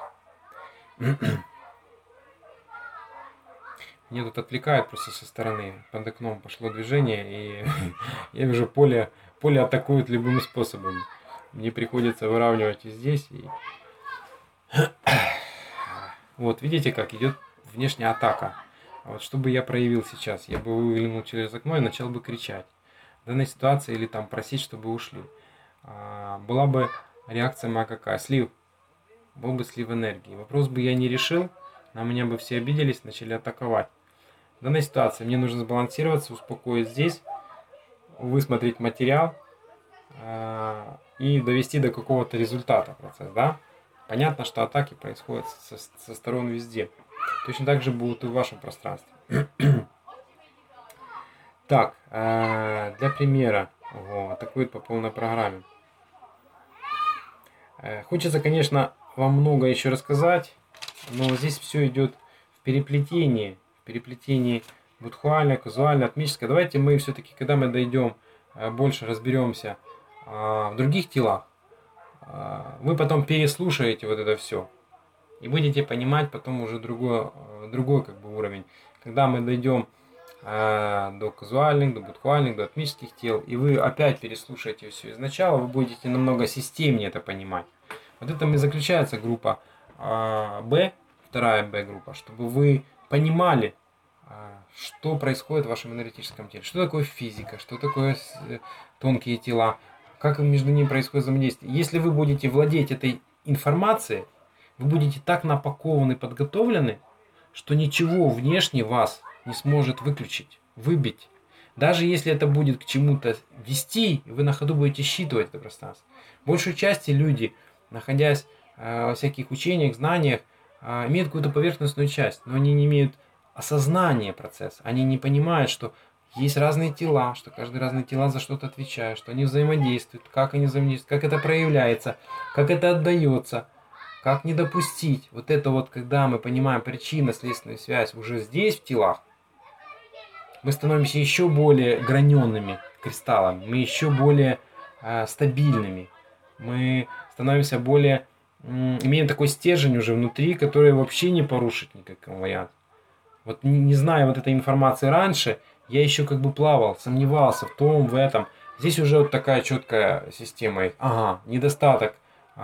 Мне тут отвлекают просто со стороны. Под окном пошло движение, и я вижу, поле атакует любым способом. Мне приходится выравнивать и здесь. Вот, видите, как идет внешняя атака. Вот, что бы я проявил сейчас? Я бы выглянул через окно и начал бы кричать. В данной ситуации или там просить, чтобы ушли. Была бы реакция моя какая? Слив. Был бы слив энергии. Вопрос бы я не решил, на меня бы все обиделись, начали атаковать. В данной ситуации мне нужно сбалансироваться, успокоить здесь, высмотреть материал и довести до какого-то результата процесс, да? Понятно, что атаки происходят со сторон везде. Точно так же будут и в вашем пространстве. Так, для примера, атакуют по полной программе. Хочется, конечно, вам много еще рассказать, но здесь все идет в переплетении будхуальное, казуальное, атмическое. Давайте мы все-таки, когда мы дойдем, больше разберемся в других телах, вы потом переслушаете вот это все и будете понимать потом уже другой как бы уровень. Когда мы дойдем до казуальных, до будхуальных, до атмических тел, и вы опять переслушаете все изначала, вы будете намного системнее это понимать. Вот это и заключается группа Б, вторая Б группа, чтобы вы понимали, что происходит в вашем энергетическом теле, что такое физика, что такое тонкие тела, как между ними происходит взаимодействие. Если вы будете владеть этой информацией, вы будете так напакованы, подготовлены, что ничего внешне вас не сможет выключить, выбить. Даже если это будет к чему-то вести, вы на ходу будете считывать это пространство. Большей части люди, находясь во всяких учениях, знаниях, имеют какую-то поверхностную часть, но они не имеют осознания процесса. Они не понимают, что есть разные тела, что каждые разные тела за что-то отвечают, что они взаимодействуют, как они взаимодействуют, как это проявляется, как это отдается. Как не допустить вот это вот, когда мы понимаем причинно-следственную связь уже здесь, в телах, мы становимся еще более граненными кристаллами, мы еще более стабильными, мы становимся более, имеем такой стержень уже внутри, который вообще не порушить никаким вариантом. Вот не зная вот этой информации раньше, я еще как бы плавал, сомневался в том, в этом. Здесь уже вот такая четкая система. Ага, недостаток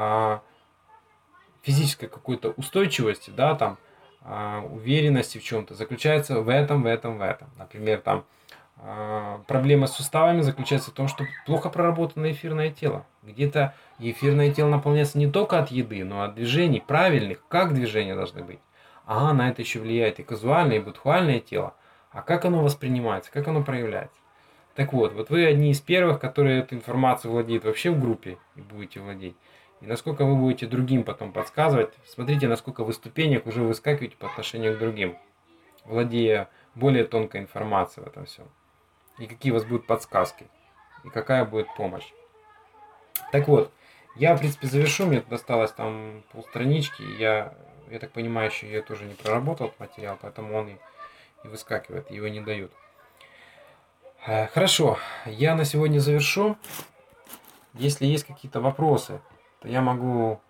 физической какой-то устойчивости, да, там, уверенности в чем-то заключается в этом. Например, там, проблема с суставами заключается в том, что плохо проработано эфирное тело. Где-то эфирное тело наполняется не только от еды, но и от движений правильных. Как движения должны быть? Ага, на это еще влияет и казуальное, и будхуальное тело. А как оно воспринимается, как оно проявляется? Так вот, вот вы одни из первых, которые эту информацию владеют вообще в группе и будете владеть. И насколько вы будете другим потом подсказывать, смотрите, насколько вы ступенек уже выскакиваете по отношению к другим, владея более тонкой информацией в этом всем. И какие у вас будут подсказки, и какая будет помощь. Так вот, я, в принципе, завершу, мне тут осталось там полстранички, я так понимаю, еще я тоже не проработал этот материал, поэтому он и выскакивает, его не дают. Хорошо, я на сегодня завершу. Если есть какие-то вопросы, то я могу